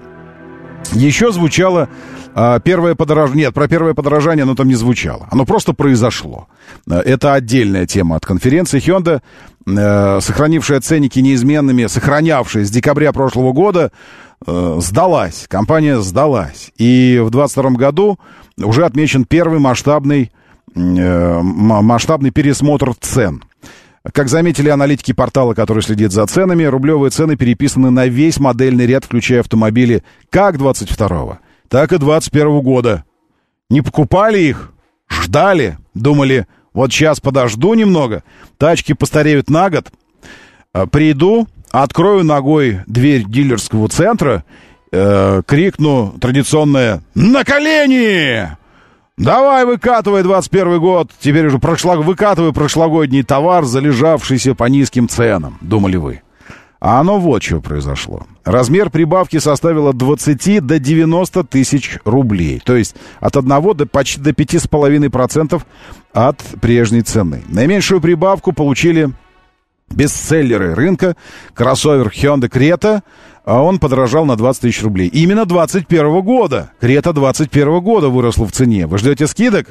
Еще звучало э, первое подорожание. Нет, про первое подорожание оно там не звучало. Оно просто произошло. Это отдельная тема от конференции. Hyundai, э, сохранившая ценники неизменными, сохранявшая с декабря прошлого года, э, сдалась. Компания сдалась. И в двадцать втором году уже отмечен первый масштабный, э, масштабный пересмотр цен. Как заметили аналитики портала, который следит за ценами, рублевые цены переписаны на весь модельный ряд, включая автомобили как двадцать второго, так и двадцать первого года. Не покупали их, ждали, думали, вот сейчас подожду немного, тачки постареют на год, приду, открою ногой дверь дилерского центра, э, крикну традиционное «На колени!» Давай, выкатывай двадцать первый год, теперь уже прошло, выкатывай прошлогодний товар, залежавшийся по низким ценам, думали вы. А оно вот что произошло. Размер прибавки составил от двадцати до девяноста тысяч рублей. То есть от одного до почти до пяти с половиной процентов от прежней цены. Наименьшую прибавку получили бестселлеры рынка. Кроссовер Hyundai Creta. А он подорожал на двадцать тысяч рублей. Именно двадцать первого года. Крета двадцать первого года выросла в цене. Вы ждете скидок?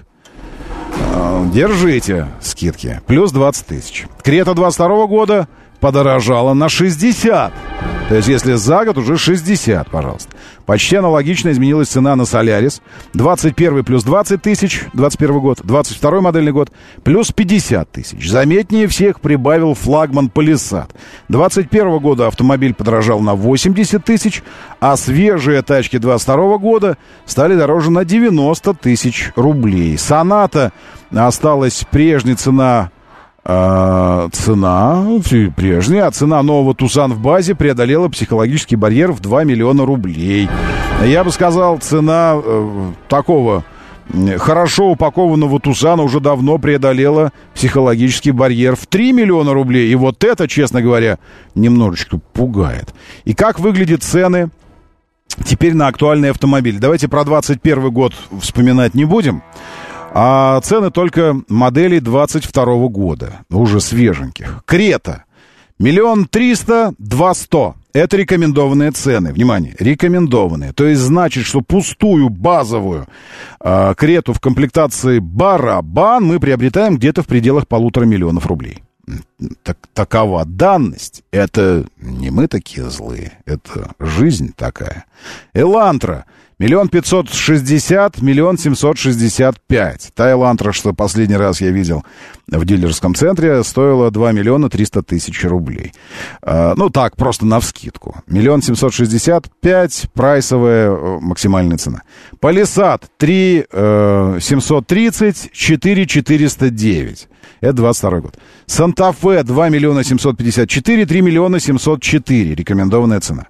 Держите скидки. Плюс двадцать тысяч. Крета двадцать второго года подорожала на шестьдесят. То есть, если за год, уже шестьдесят, пожалуйста. Почти аналогично изменилась цена на Solaris. двадцать первый плюс двадцать тысяч, двадцать первый год. двадцать второй модельный год плюс пятьдесят тысяч. Заметнее всех прибавил флагман Palisade. двадцать первого года автомобиль подорожал на восемьдесят тысяч, а свежие тачки двадцать второго года стали дороже на девяносто тысяч рублей. Sonata осталась прежняя цена... А, цена прежняя, а цена нового Tucson в базе преодолела психологический барьер в два миллиона рублей. Я бы сказал, цена э, такого э, хорошо упакованного Tucson уже давно преодолела психологический барьер в три миллиона рублей. И вот это, честно говоря, немножечко пугает. И как выглядят цены теперь на актуальный автомобиль? Давайте про двадцать первый год вспоминать не будем. А цены только моделей двадцать второго года, уже свеженьких. Крета. Миллион триста, два сто. Это рекомендованные цены. Внимание, рекомендованные. То есть значит, что пустую базовую э, Крету в комплектации барабан мы приобретаем где-то в пределах полутора миллионов рублей. Так, такова данность. Это не мы такие злые. Это жизнь такая. Элантра. Миллион пятьсот шестьдесят, миллион семьсот шестьдесят пять. Та Элантра, что последний раз я видел в дилерском центре, стоила два миллиона триста тысяч рублей. А, ну так, просто навскидку. Миллион семьсот шестьдесят пять, прайсовая максимальная цена. Palisade три семьсот тридцать, четыре четыреста девять. Это двадцать второй год. Санта-Фе два миллиона семьсот пятьдесят четыре, три миллиона семьсот четыре. Рекомендованная цена.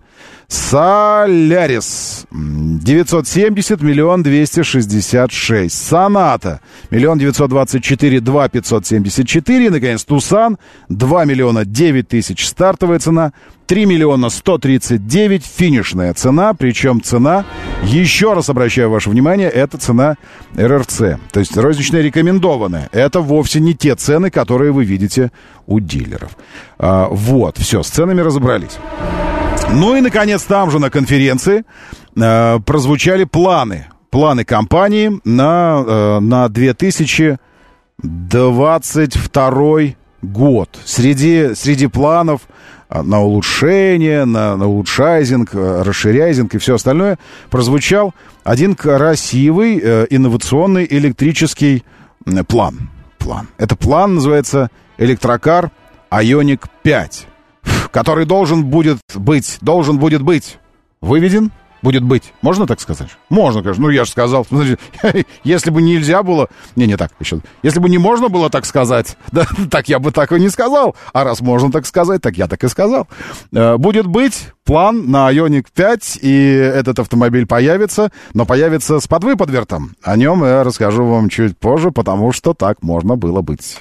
Солярис девятьсот семьдесят, миллион двести шестьдесят шесть. Соната миллион девятьсот двадцать четыре, два пятьсот семьдесят четыре. Наконец, Тусан два миллиона девять тысяч стартовая цена, три миллиона сто тридцать девять финишная цена. Причем цена, еще раз обращаю ваше внимание, это цена эр эр цэ. То есть розничная рекомендованная. Это вовсе не те цены, которые вы видите у дилеров. А, вот, все, с ценами разобрались. Ну и, наконец, там же на конференции э, прозвучали планы. Планы компании на, э, на две тысячи двадцать второй год. Среди, среди планов э, на улучшение, на, на улучшайзинг, э, расширяйзинг и все остальное прозвучал один красивый э, инновационный электрический э, план. план. Это план называется «Электрокар Айоник пять». Который должен будет быть, должен будет быть выведен, будет быть. Можно так сказать? Можно, конечно. Ну, я же сказал. Если бы нельзя было... Не, не так еще. Если бы не можно было так сказать, да, так я бы так и не сказал. А раз можно так сказать, так я так и сказал. Будет быть план на Айоник пять, и этот автомобиль появится, но появится с подвыподвертом. О нем я расскажу вам чуть позже, потому что так можно было быть.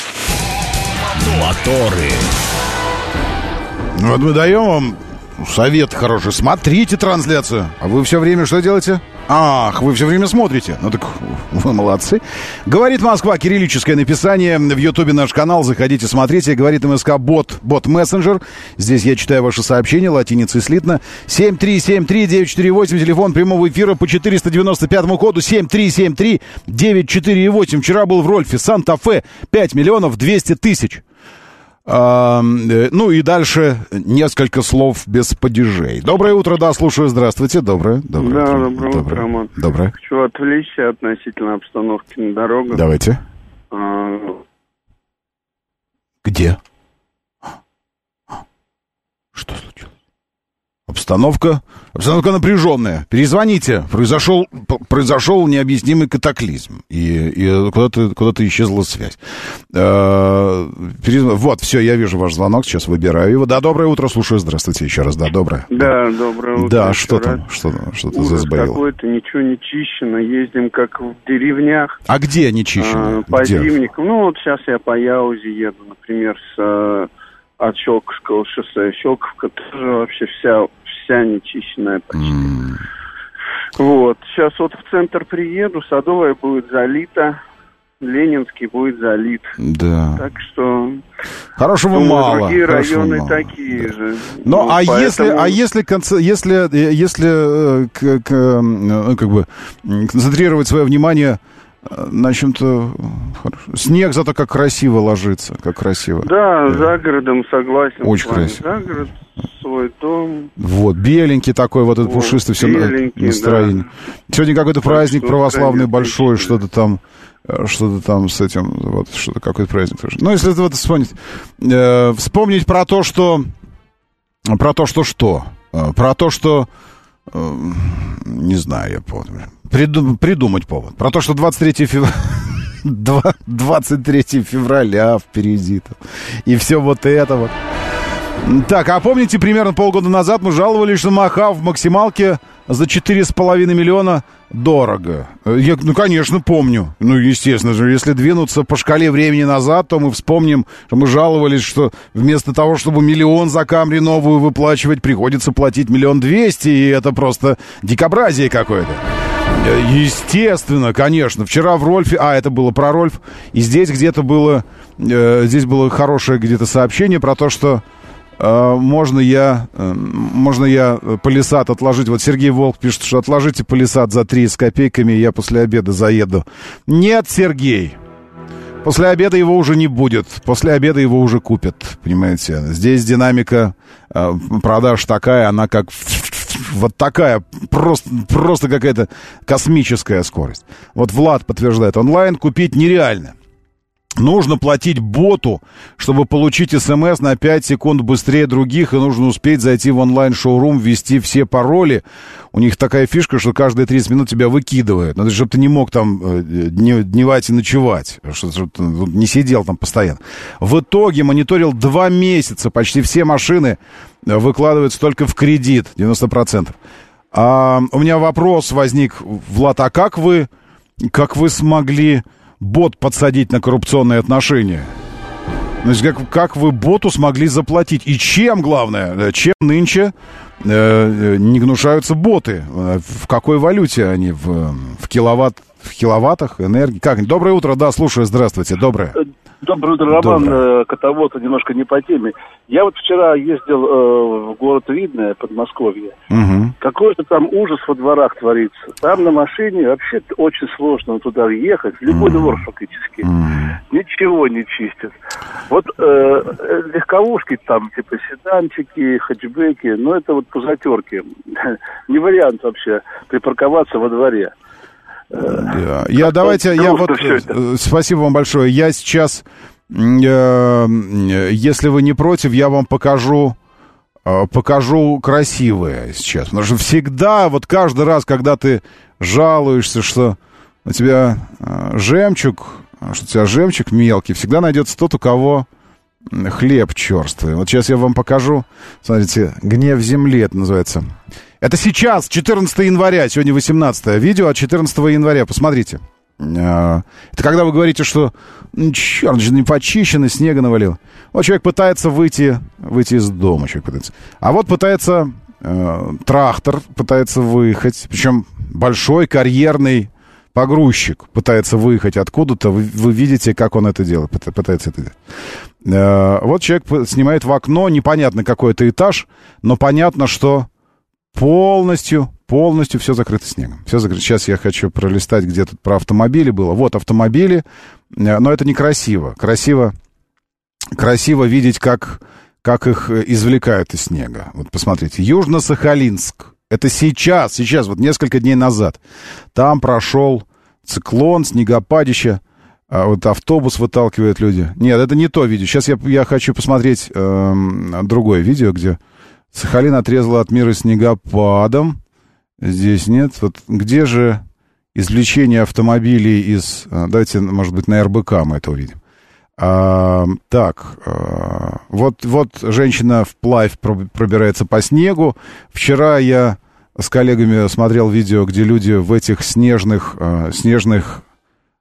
Моторы. Ну, вот мы даем вам совет хороший. Смотрите трансляцию. А вы все время что делаете? Ах, вы все время смотрите. Ну так вы молодцы. Говорит Москва, кириллическое написание. В Ютубе наш канал. Заходите, смотрите. Говорит МСК бот, бот мессенджер. Здесь я читаю ваши сообщения, латиницей слитно. семь три семь три девять четыре восемь. Телефон прямого эфира по четыреста девяносто пятому коду семь три семь три девять четыре восемь. Вчера был в Рольфе. Санта-Фе пять миллионов двести тысяч. А, ну и дальше несколько слов без падежей. Доброе утро, да, слушаю, здравствуйте, доброе, доброе да, утро. доброе, доброе утро, Роман. Доброе. Хочу отвлечься относительно обстановки на дорогах. Давайте. А... Где? Что случилось? Обстановка, обстановка напряженная. Перезвоните. Произошел, произошел необъяснимый катаклизм. И, и куда-то, куда-то исчезла связь. Э, перезв... Вот, все, я вижу ваш звонок. Сейчас выбираю его. Да, доброе утро. Слушаю. Здравствуйте еще раз. Да, доброе. Да, доброе утро. Да, что там? Что, что-то засбоило. Какое-то, ничего не чищено. Ездим как в деревнях. А где не чищено? А, по где? зимникам. Ну, вот сейчас я по Яузе еду, например, с... от Щелковского шоссе. Щелковка тоже вообще вся, вся нечищенная почти. Mm. Вот. Сейчас вот в центр приеду, Садовая будет залита, Ленинский будет залит. Да. Так что... Хорошего думаю, мало. Другие Хорошего районы мало. такие да. же. Ну, ну а, поэтому... если, а если, если, если к, к, ну, как бы концентрировать свое внимание на чем-то хорошем. Снег зато как красиво ложится, как красиво. Да, за городом согласен. Очень красиво. За город, свой дом. Вот, беленький такой, вот этот вот, пушистый, все настроение. Да. Сегодня какой-то праздник так, православный большой, что-то там, что-то там с этим, вот, что-то, какой-то праздник тоже. Ну, если это вспомнить, э, вспомнить про то, что, про то, что что, про то, что, э, не знаю, я помню. Придум, придумать повод. Про то, что двадцать третьего февраля, двадцать третьего февраля впереди. И все вот это вот. Так, а помните, примерно полгода назад мы жаловались, что Маха в максималке за четыре с половиной миллиона дорого. Я, ну, конечно, помню. Ну, естественно же, если двинуться по шкале времени назад, то мы вспомним, что мы жаловались, что вместо того, чтобы миллион за Камри новую выплачивать, приходится платить миллион двести, и это просто дикобразие какое-то. Естественно, конечно. Вчера в Рольфе... А, это было про Рольф. И здесь где-то было... Э, здесь было хорошее где-то сообщение про то, что э, можно я... Э, можно я полисад отложить. Вот Сергей Волк пишет, что отложите полисад за три с копейками, и я после обеда заеду. Нет, Сергей. После обеда его уже не будет. После обеда его уже купят. Понимаете? Здесь динамика э, продаж такая, она как... Вот такая, просто, просто какая-то космическая скорость. Вот Влад подтверждает, онлайн купить нереально. Нужно платить боту, чтобы получить смс на пять секунд быстрее других, и нужно успеть зайти в онлайн-шоурум, ввести все пароли. У них такая фишка, что каждые тридцать минут тебя выкидывают. Надо, чтобы ты не мог там дневать и ночевать, чтобы ты не сидел там постоянно. В итоге мониторил два месяца, почти все машины выкладываются только в кредит, девяносто процентов. А у меня вопрос возник, Влад, а как вы, как вы смогли... бот подсадить на коррупционные отношения? Значит, как, как вы боту смогли заплатить? И чем, главное, чем нынче э, не гнушаются боты? В какой валюте они? В, в, киловатт, в киловаттах энергии? Как? Доброе утро, да, слушаю, здравствуйте, доброе. Доброе утро, Роман. Доброе. Котовод, немножко не по теме. Я вот вчера ездил э, в город Видное, Подмосковье. Угу. Какой-то там ужас во дворах творится. Там на машине вообще очень сложно туда въехать. Любой угу. двор фактически. Угу. Ничего не чистят. Вот э, легковушки там, типа седанчики, хэтчбеки, ну это вот по затерке. Не вариант вообще припарковаться во дворе. Я, я давайте, я вот, спасибо вам большое. Я сейчас, э, если вы не против, я вам покажу, э, покажу красивое сейчас. Потому что всегда, вот каждый раз, когда ты жалуешься, что у тебя э, жемчуг, что у тебя жемчуг мелкий, всегда найдется тот, у кого хлеб черствый. Вот сейчас я вам покажу. Смотрите, «Гнев земли» это называется. Это сейчас, четырнадцатого января, сегодня восемнадцатое. Видео от четырнадцатого января, посмотрите. Это когда вы говорите, что черт, не почищено, снега навалило. Вот человек пытается выйти, выйти из дома. Человек пытается. А вот пытается э, трактор, пытается выехать. Причем большой карьерный погрузчик пытается выехать откуда-то. Вы, вы видите, как он это делает, пытается это делать. Э, вот человек снимает в окно, непонятно какой это этаж, но понятно, что полностью, полностью все закрыто снегом. Все закрыто. Сейчас я хочу пролистать, где тут про автомобили было. Вот автомобили, но это некрасиво. Красиво, красиво видеть, как, как их извлекают из снега. Вот посмотрите. Южно-Сахалинск. Это сейчас, сейчас, вот несколько дней назад. Там прошел циклон, снегопадище. А вот автобус выталкивают люди. Нет, это не то видео. Сейчас я, я хочу посмотреть э, другое видео, где... Сахалин отрезала от мира снегопадом. Здесь нет. Вот где же извлечение автомобилей из... Давайте, может быть, на эр бэ ка мы это увидим. А, так, а, вот, вот женщина вплавь пробирается по снегу. Вчера я с коллегами смотрел видео, где люди в этих снежных, а, снежных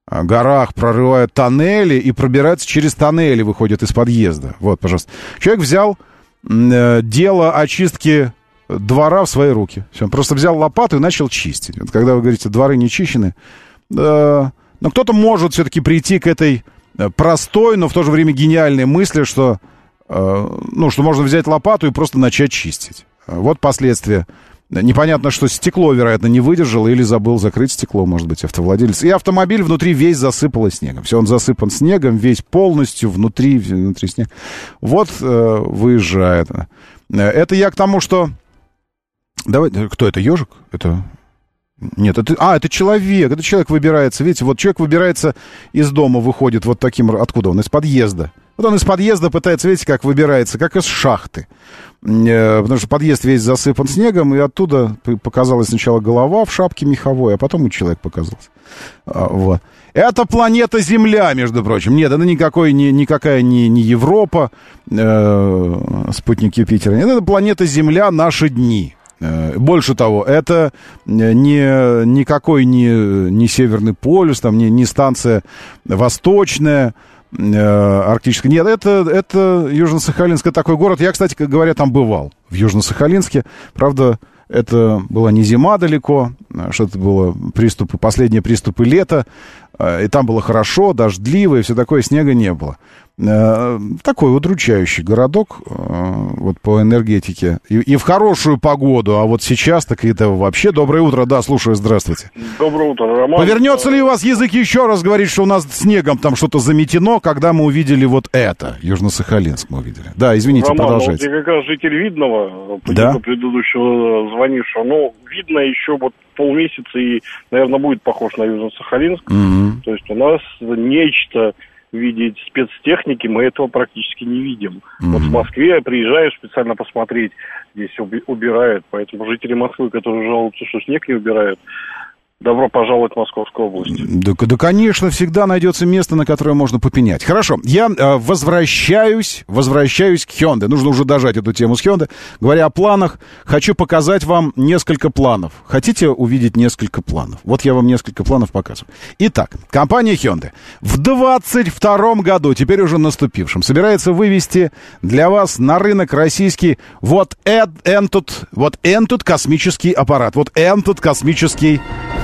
горах прорывают тоннели и пробираются через тоннели, выходят из подъезда. Вот, пожалуйста. Человек взял э, дело очистки двора в свои руки. Все, он просто взял лопату и начал чистить. Вот когда вы говорите, дворы не чищены, э, но кто-то может все-таки прийти к этой простой, но в то же время гениальной мысли, что, э, ну, что можно взять лопату и просто начать чистить. Вот последствия. Непонятно, что стекло, вероятно, не выдержало или забыл закрыть стекло, может быть, автовладелец. И автомобиль внутри весь засыпало снегом. Все, он засыпан снегом, весь полностью внутри, внутри снега. Вот э, выезжает. Это я к тому, что... Давай, кто это, ежик? Это... Нет, это... А, это человек. Это человек выбирается. Видите, вот человек выбирается из дома, выходит вот таким... Откуда он? Из подъезда. Вот он из подъезда пытается, видите, как выбирается, как из шахты. Потому что подъезд весь засыпан снегом, и оттуда показалась сначала голова в шапке меховой, а потом и человек показался. Вот. Это планета Земля, между прочим. Нет, это никакой, ни, никакая не, не Европа, э, спутник Юпитера. Нет, это планета Земля, наши дни. Больше того, это не, никакой не, не Северный полюс, там, не, не станция Восточная, арктическая. Нет, это, это Южно-Сахалинск, это такой город. Я, кстати говоря, там бывал, в Южно-Сахалинске. Правда, это была не зима далеко, что-то было приступы, последние приступы лета. И там было хорошо, дождливо, и все такое, снега не было. Такой удручающий городок вот по энергетике. И, и в хорошую погоду, а вот сейчас так это вообще... Доброе утро, да, слушаю, здравствуйте. Доброе утро, Роман. Повернется ли у вас язык еще раз говорить, что у нас снегом там что-то заметено, когда мы увидели вот это? Южно-Сахалинск мы увидели. Да, извините, Роман, продолжайте. Вот я как раз житель Видного, по да? предыдущего звонившего, но Видно еще вот полмесяца и, наверное, будет похож на Южно-Сахалинск. Mm-hmm. То есть у нас нечто в виде спецтехники, мы этого практически не видим. Mm-hmm. Вот в Москве приезжаешь специально посмотреть, здесь убирают, поэтому жители Москвы, которые жалуются, что снег не убирают, добро пожаловать в Московскую область. Да, да, конечно, всегда найдется место, на которое можно попенять. Хорошо, я э, возвращаюсь, возвращаюсь к Hyundai. Нужно уже дожать эту тему с Hyundai. Говоря о планах, хочу показать вам несколько планов. Хотите увидеть несколько планов? Вот я вам несколько планов показываю. Итак, компания Hyundai в двадцать втором году, теперь уже наступившем, собирается вывести для вас на рынок российский вот этот, вот этот космический аппарат, вот этот космический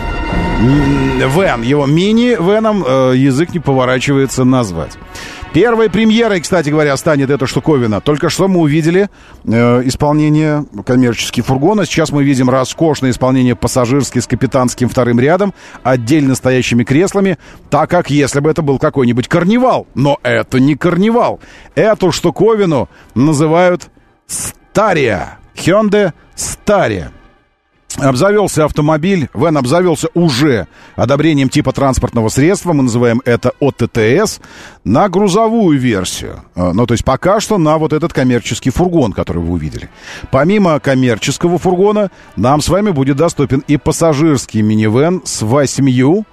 Вэн, его мини-веном э, язык не поворачивается назвать. Первой премьерой, кстати говоря, станет эта штуковина. Только что мы увидели э, исполнение коммерческих фургонов. Сейчас мы видим роскошное исполнение пассажирский с капитанским вторым рядом, отдельно стоящими креслами, так как если бы это был какой-нибудь карнивал. Но это не карнивал. Эту штуковину называют Стария. Hyundai Стария. Обзавелся автомобиль, Вэн обзавелся уже одобрением типа транспортного средства, мы называем это о тэ тэ эс, на грузовую версию. Ну, то есть пока что на вот этот коммерческий фургон, который вы увидели. Помимо коммерческого фургона, нам с вами будет доступен и пассажирский минивэн с восьмью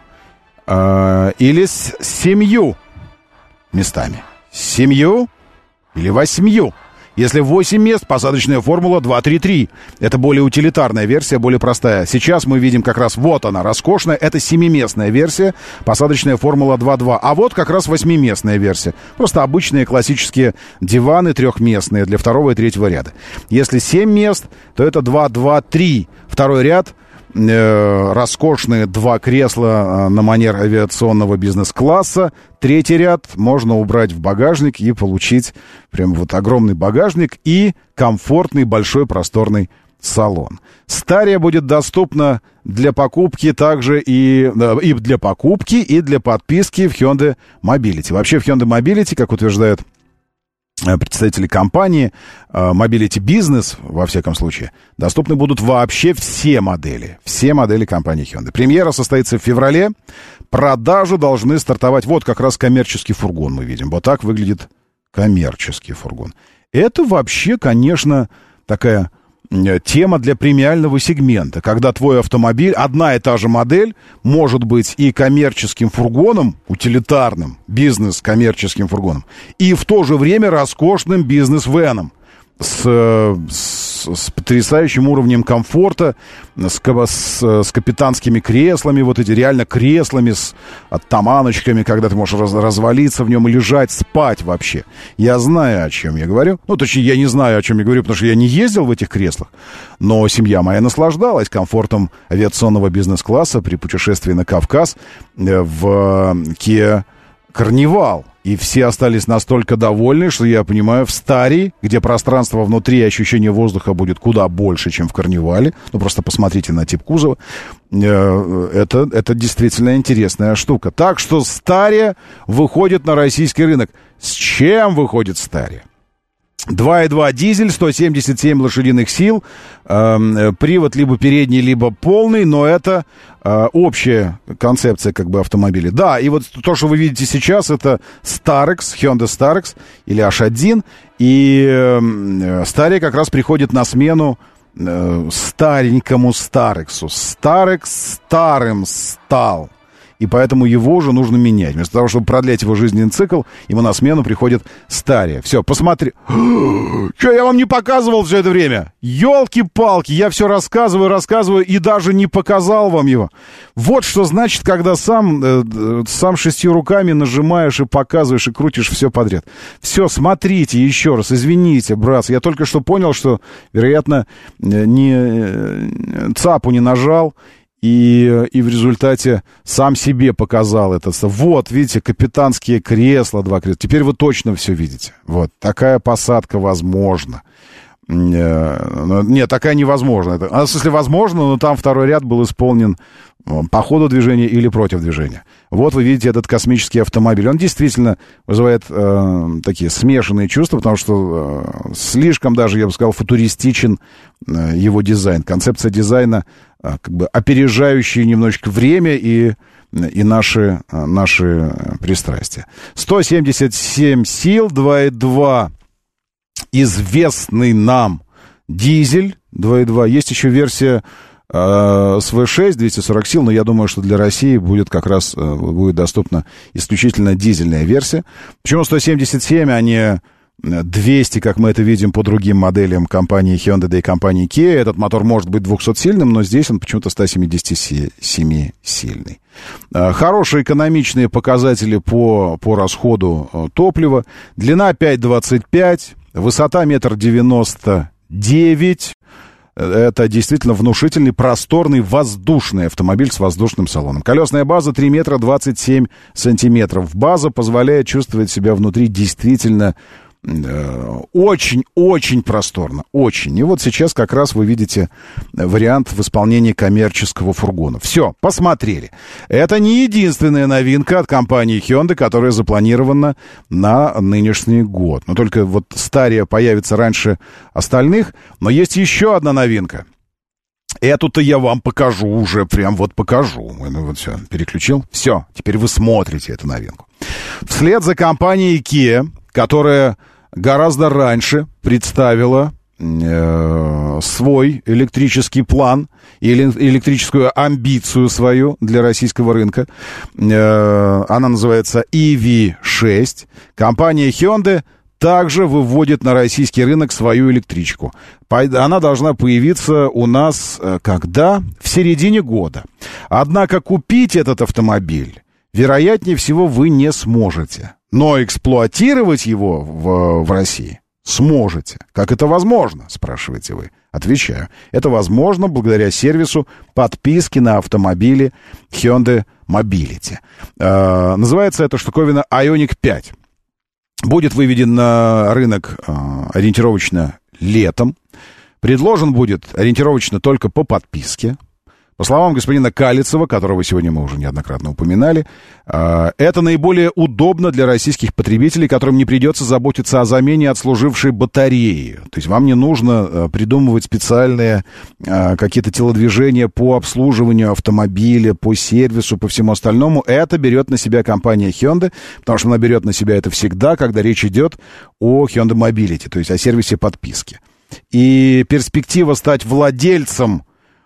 э, или с семью местами. С семью или восьмью. Если восемь мест, посадочная формула два три три. Это более утилитарная версия, более простая. Сейчас мы видим как раз, вот она, роскошная. Это семиместная версия, посадочная формула два два. А вот как раз восьмиместная версия. Просто обычные классические диваны трехместные для второго и третьего ряда. Если семь мест, то это два два три. Второй ряд. Э, роскошные два кресла на манер авиационного бизнес-класса. Третий ряд можно убрать в багажник и получить прям вот огромный багажник и комфортный большой просторный салон. Стария будет доступна для покупки также и, и для покупки, и для подписки в Hyundai Mobility. Вообще в Hyundai Mobility, как утверждают представители компании Mobility Business, во всяком случае, доступны будут вообще все модели. Все модели компании Hyundai. Премьера состоится в феврале. Продажи должны стартовать. Вот как раз коммерческий фургон мы видим. Вот так выглядит коммерческий фургон. Это вообще, конечно, такая тема для премиального сегмента, когда твой автомобиль, одна и та же модель, может быть и коммерческим фургоном, утилитарным бизнес-коммерческим фургоном, и в то же время роскошным бизнес-веном с, с с, с потрясающим уровнем комфорта, с, с, с капитанскими креслами, вот эти реально креслами с оттаманочками, когда ты можешь раз, развалиться в нем и лежать, спать вообще. Я знаю, о чем я говорю. Ну, точнее, я не знаю, о чем я говорю, потому что я не ездил в этих креслах. Но семья моя наслаждалась комфортом авиационного бизнес-класса при путешествии на Кавказ в Kia Carnival. И все остались настолько довольны, что я понимаю, в Старии, где пространство внутри и ощущение воздуха будет куда больше, чем в Карнивале, ну просто посмотрите на тип кузова, это, это действительно интересная штука. Так что Стария выходит на российский рынок. С чем выходит Стария? два и два дизель, сто семьдесят семь лошадиных сил, э, привод либо передний, либо полный, но это э, общая концепция как бы автомобиля. Да, и вот то, что вы видите сейчас, это Starex, Hyundai Starex или эйч один, и э, Staria как раз приходит на смену э, старенькому Starex'у. Starex старым стал. И поэтому его уже нужно менять. Вместо того, чтобы продлять его жизненный цикл, ему на смену приходит Стария. Все, посмотри. Что, я вам не показывал все это время? Ёлки-палки, я все рассказываю, рассказываю и даже не показал вам его. Вот что значит, когда сам, э, сам шестью руками нажимаешь и показываешь, и крутишь все подряд. Все, смотрите еще раз, извините, братцы. Я только что понял, что, вероятно, не, цапу не нажал. И, и в результате сам себе показал это. Вот, видите, капитанские кресла, два кресла. Теперь вы точно все видите. Вот, такая посадка возможна. Нет, такая невозможна. А в смысле, возможно, но там второй ряд был исполнен по ходу движения или против движения. Вот вы видите этот космический автомобиль. Он действительно вызывает э, такие смешанные чувства, потому что э, слишком даже, я бы сказал, футуристичен э, его дизайн. Концепция дизайна э, как бы опережающая немножечко время и, и наши, э, наши пристрастия. сто семьдесят семь сил, два и два. Известный нам дизель два и два. Есть еще версия э, с ви шесть, двести сорок сил, но я думаю, что для России будет как раз э, будет доступна исключительно дизельная версия. Почему сто семьдесят семь, а не двести, как мы это видим по другим моделям компании Hyundai, да и компании Kia? Этот мотор может быть двухсотсильным, но здесь он почему-то сто семьдесят семь сильный. Э, хорошие экономичные показатели по, по расходу э, топлива. Длина пять двадцать пять. Высота метр девяносто девять. Это действительно внушительный, просторный, воздушный автомобиль с воздушным салоном. Колесная база три метра двадцать семь сантиметров. База позволяет чувствовать себя внутри действительно очень-очень просторно. Очень. И вот сейчас как раз вы видите вариант в исполнении коммерческого фургона. Все, посмотрели. Это не единственная новинка от компании Hyundai, которая запланирована на нынешний год. Но только вот Стария появится раньше остальных. Но есть еще одна новинка. Эту-то я вам покажу уже, прям вот покажу. Вот все, переключил. Все, теперь вы смотрите эту новинку. Вслед за компанией Kia, которая гораздо раньше представила э, свой электрический план или электрическую амбицию свою для российского рынка. Э, она называется и ви шесть. Компания Hyundai также выводит на российский рынок свою электричку. Она должна появиться у нас когда? В середине года. Однако купить этот автомобиль, вероятнее всего, вы не сможете. Но эксплуатировать его в, в России сможете. Как это возможно, спрашиваете вы? Отвечаю. Это возможно благодаря сервису подписки на автомобили Hyundai Mobility. Э, называется эта штуковина Ioniq пять. Будет выведен на рынок э, ориентировочно летом. Предложен будет ориентировочно только по подписке. По словам господина Калицева, которого сегодня мы уже неоднократно упоминали, э, это наиболее удобно для российских потребителей, которым не придется заботиться о замене отслужившей батареи. То есть вам не нужно э, придумывать специальные э, какие-то телодвижения по обслуживанию автомобиля, по сервису, по всему остальному. Это берет на себя компания Hyundai, потому что она берет на себя это всегда, когда речь идет о Hyundai Mobility, то есть о сервисе подписки. И перспектива стать владельцем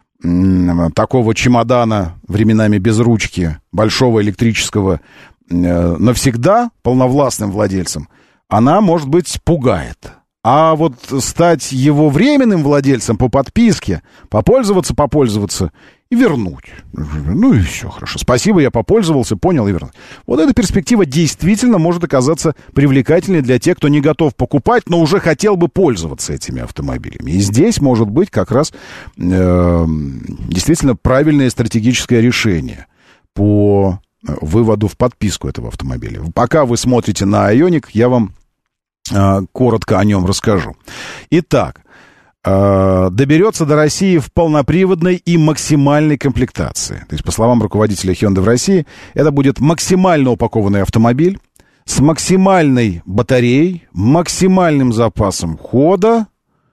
такого чемодана, временами без ручки, большого электрического, навсегда полновластным владельцем, она, может быть, пугает. А вот стать его временным владельцем по подписке, попользоваться, попользоваться и вернуть. Ну и все, хорошо. Спасибо, я попользовался, понял и вернул. Вот эта перспектива действительно может оказаться привлекательной для тех, кто не готов покупать, но уже хотел бы пользоваться этими автомобилями. И здесь может быть как раз э, действительно правильное стратегическое решение по выводу в подписку этого автомобиля. Пока вы смотрите на Ioniq, я вам э, коротко о нем расскажу. Итак, доберется до России в полноприводной и максимальной комплектации. То есть, по словам руководителя Hyundai в России, это будет максимально упакованный автомобиль с максимальной батареей, максимальным запасом хода.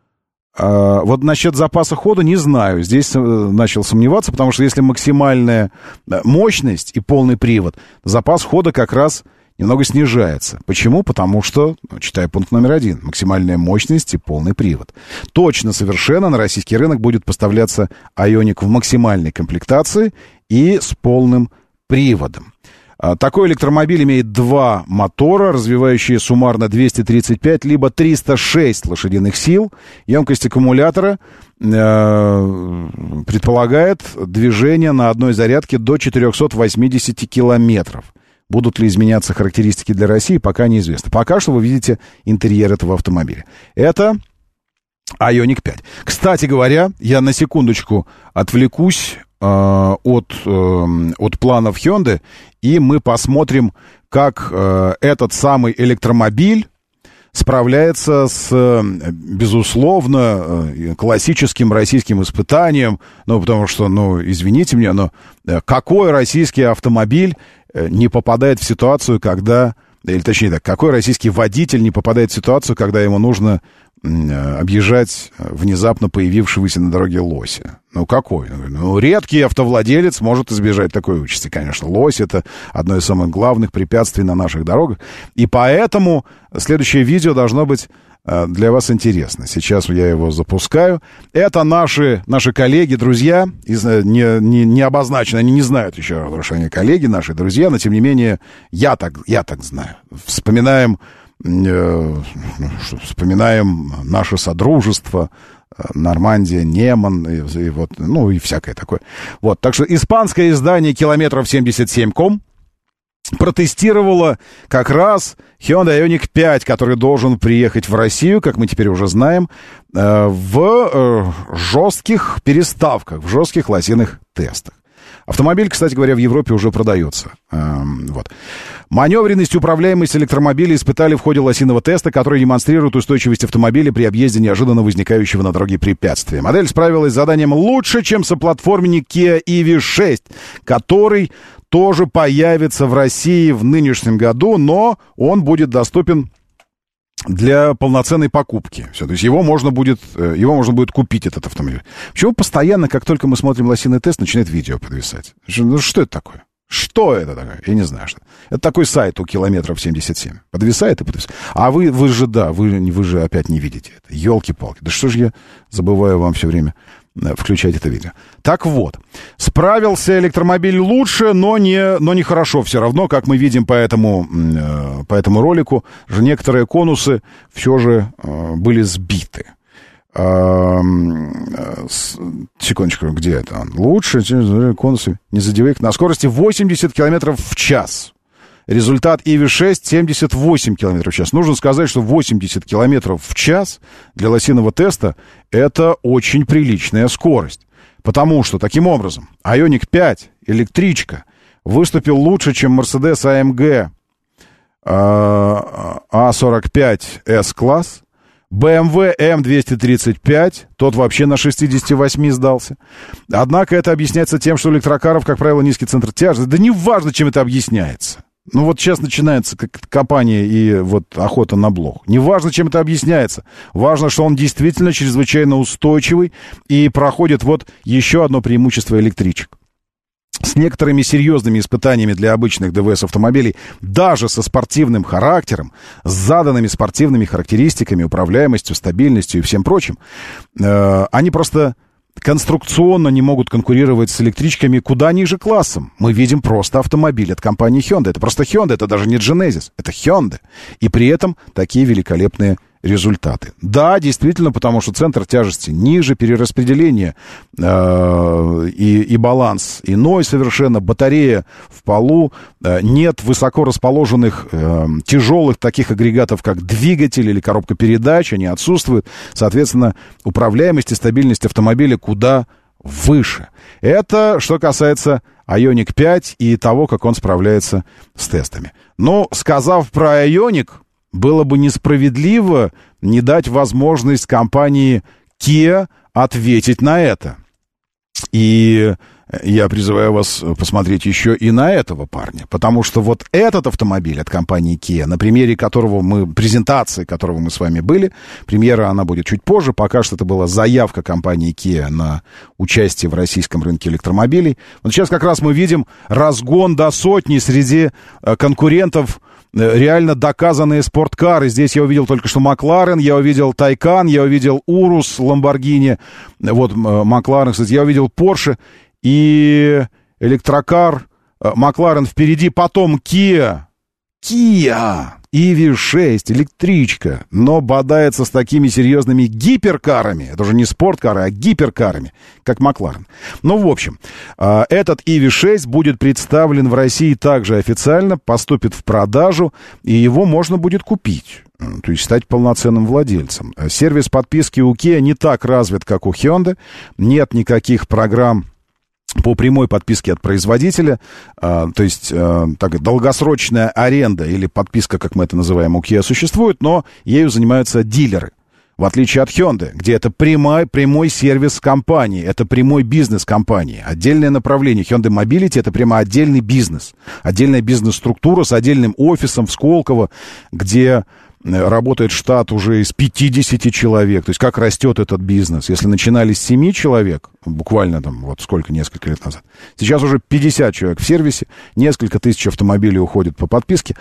Вот насчет запаса хода не знаю. Здесь начал сомневаться, потому что если максимальная мощность и полный привод, запас хода как раз немного снижается. Почему? Потому что, ну, читаю пункт номер один, максимальная мощность и полный привод. Точно, совершенно на российский рынок будет поставляться Ioniq в максимальной комплектации и с полным приводом. Такой электромобиль имеет два мотора, развивающие суммарно двести тридцать пять либо триста шесть лошадиных сил. Емкость аккумулятора э, предполагает движение на одной зарядке до четыреста восемьдесят километров. Будут ли изменяться характеристики для России, пока неизвестно. Пока что вы видите интерьер этого автомобиля. Это Ioniq пять. Кстати говоря, я на секундочку отвлекусь э, от, э, от планов Hyundai, и мы посмотрим, как э, этот самый электромобиль справляется с, безусловно, классическим российским испытанием. Ну, потому что, ну, извините меня, но какой российский автомобиль не попадает в ситуацию, когда... Или точнее так, какой российский водитель не попадает в ситуацию, когда ему нужно объезжать внезапно появившегося на дороге лося? Ну, какой? Ну, редкий автовладелец может избежать такой участи, конечно. Лось — это одно из самых главных препятствий на наших дорогах. И поэтому следующее видео должно быть для вас интересно. Сейчас я его запускаю. Это наши, наши коллеги, друзья, из, не, не, не обозначены, они не знают еще, что они коллеги, наши друзья, но тем не менее, я так, я так знаю. Вспоминаем, э, что, вспоминаем наше содружество, Нормандия, Неман, и, и вот, ну и всякое такое. Вот, так что испанское издание «Километров семьдесят семь точка ком» протестировала как раз Hyundai Ioniq пять, который должен приехать в Россию, как мы теперь уже знаем, в жестких переставках, в жестких лосиных тестах. Автомобиль, кстати говоря, в Европе уже продается. Вот. Маневренность и управляемость электромобиля испытали в ходе лосиного теста, который демонстрирует устойчивость автомобиля при объезде неожиданно возникающего на дороге препятствия. Модель справилась с заданием лучше, чем соплатформенник Kia и ви шесть, который тоже появится в России в нынешнем году, но он будет доступен для полноценной покупки. Все, то есть его можно будет, его можно будет купить, этот автомобиль. Почему постоянно, как только мы смотрим лосиный тест, начинает видео подвисать? Ну, что это такое? Что это такое? Я не знаю, что. Это такой сайт у Километров семьдесят семь. Подвисает и подвисает. А вы, вы же, да, вы, вы же опять не видите это. Ёлки-палки. Да что же я забываю вам все время включать это видео. Так вот, справился электромобиль лучше, но не, но не хорошо все равно, как мы видим по этому, по этому ролику, же некоторые конусы все же были сбиты. Секундочку, где это? Лучше конусы не задевай. На скорости восемьдесят километров в час. Результат и ви шесть семьдесят восемь километров в час. Нужно сказать, что восемьдесят километров в час для лосиного теста — это очень приличная скорость. Потому что, таким образом, Ioniq пять, электричка, выступил лучше, чем Mercedes эй эм джи эй сорок пять эс-класс, бэ эм вэ эм двести тридцать пять, тот вообще на шестьдесят восемь сдался. Однако это объясняется тем, что у электрокаров, как правило, низкий центр тяжести. Да неважно, чем это объясняется. Ну вот сейчас начинается копание и вот охота на блох. Неважно, чем это объясняется. Важно, что он действительно чрезвычайно устойчивый и проходит вот еще одно преимущество электричек. С некоторыми серьезными испытаниями для обычных ДВС-автомобилей, даже со спортивным характером, с заданными спортивными характеристиками, управляемостью, стабильностью и всем прочим, э, они просто конструкционно не могут конкурировать с электричками куда ниже классом. Мы видим просто автомобиль от компании Hyundai. Это просто Hyundai, это даже не Genesis, это Hyundai. И при этом такие великолепные результаты. Да, действительно, потому что центр тяжести ниже, перераспределение э, и, и баланс иной совершенно, батарея в полу, э, нет высоко расположенных э, тяжелых таких агрегатов, как двигатель или коробка передач, они отсутствуют. Соответственно, управляемость и стабильность автомобиля куда выше. Это что касается Ioniq пять и того, как он справляется с тестами. Но, сказав про Ioniq, было бы несправедливо не дать возможность компании Kia ответить на это. И я призываю вас посмотреть еще и на этого парня. Потому что вот этот автомобиль от компании Kia, на примере которого мы, презентации которого мы с вами были, премьера она будет чуть позже, пока что это была заявка компании Kia на участие в российском рынке электромобилей. Вот сейчас как раз мы видим разгон до сотни среди конкурентов, реально доказанные спорткары. Здесь я увидел только что Макларен, я увидел Тайкан, я увидел Урус, Ламборгини, вот Макларен, кстати, я увидел Порше и электрокар, Макларен впереди, потом Kia, Kia, и ви шесть, электричка, но бодается с такими серьезными гиперкарами, это уже не спорткары, а гиперкарами, как Макларен. Ну, в общем, этот и ви шесть будет представлен в России также официально, поступит в продажу, и его можно будет купить, то есть стать полноценным владельцем. Сервис подписки у Kia не так развит, как у Hyundai, нет никаких программ по прямой подписке от производителя, э, то есть э, так, долгосрочная аренда или подписка, как мы это называем, у Kia существует, но ею занимаются дилеры. В отличие от Hyundai, где это прямой, прямой сервис компании, это прямой бизнес компании, отдельное направление. Hyundai Mobility — это прямо отдельный бизнес, отдельная бизнес-структура с отдельным офисом в Сколково, где работает штат уже из пятидесяти человек. То есть как растет этот бизнес. Если начинали с семи человек, буквально там вот сколько, несколько лет назад, сейчас уже пятьдесят человек в сервисе, несколько тысяч автомобилей уходит по подписке,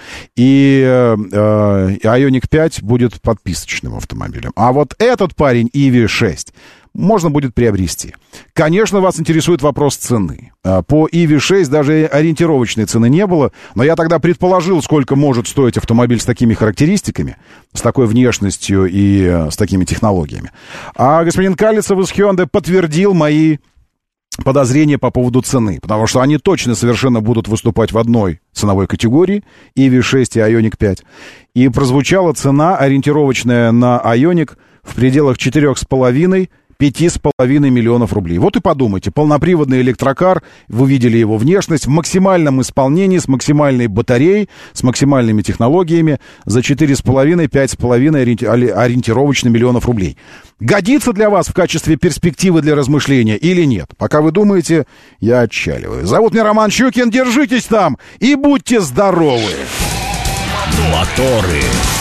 и э, э, Ioniq пять будет подписочным автомобилем. А вот этот парень и ви шесть можно будет приобрести. Конечно, вас интересует вопрос цены. По и ви шесть даже ориентировочной цены не было, но я тогда предположил, сколько может стоить автомобиль с такими характеристиками, с такой внешностью и с такими технологиями. А господин Калицев из Hyundai подтвердил мои подозрения по поводу цены, потому что они точно совершенно будут выступать в одной ценовой категории, и ви шесть и Ioniq пять. И прозвучала цена ориентировочная на Ioniq в пределах четырех с половиной пяти с половиной миллионов рублей. Вот и подумайте, полноприводный электрокар, вы видели его внешность, в максимальном исполнении, с максимальной батареей, с максимальными технологиями, за четыре с половиной — пять с половиной ориентировочно миллионов рублей. Годится для вас в качестве перспективы для размышления или нет? Пока вы думаете, я отчаливаю. Зовут меня Роман Щукин, держитесь там и будьте здоровы! Моторы.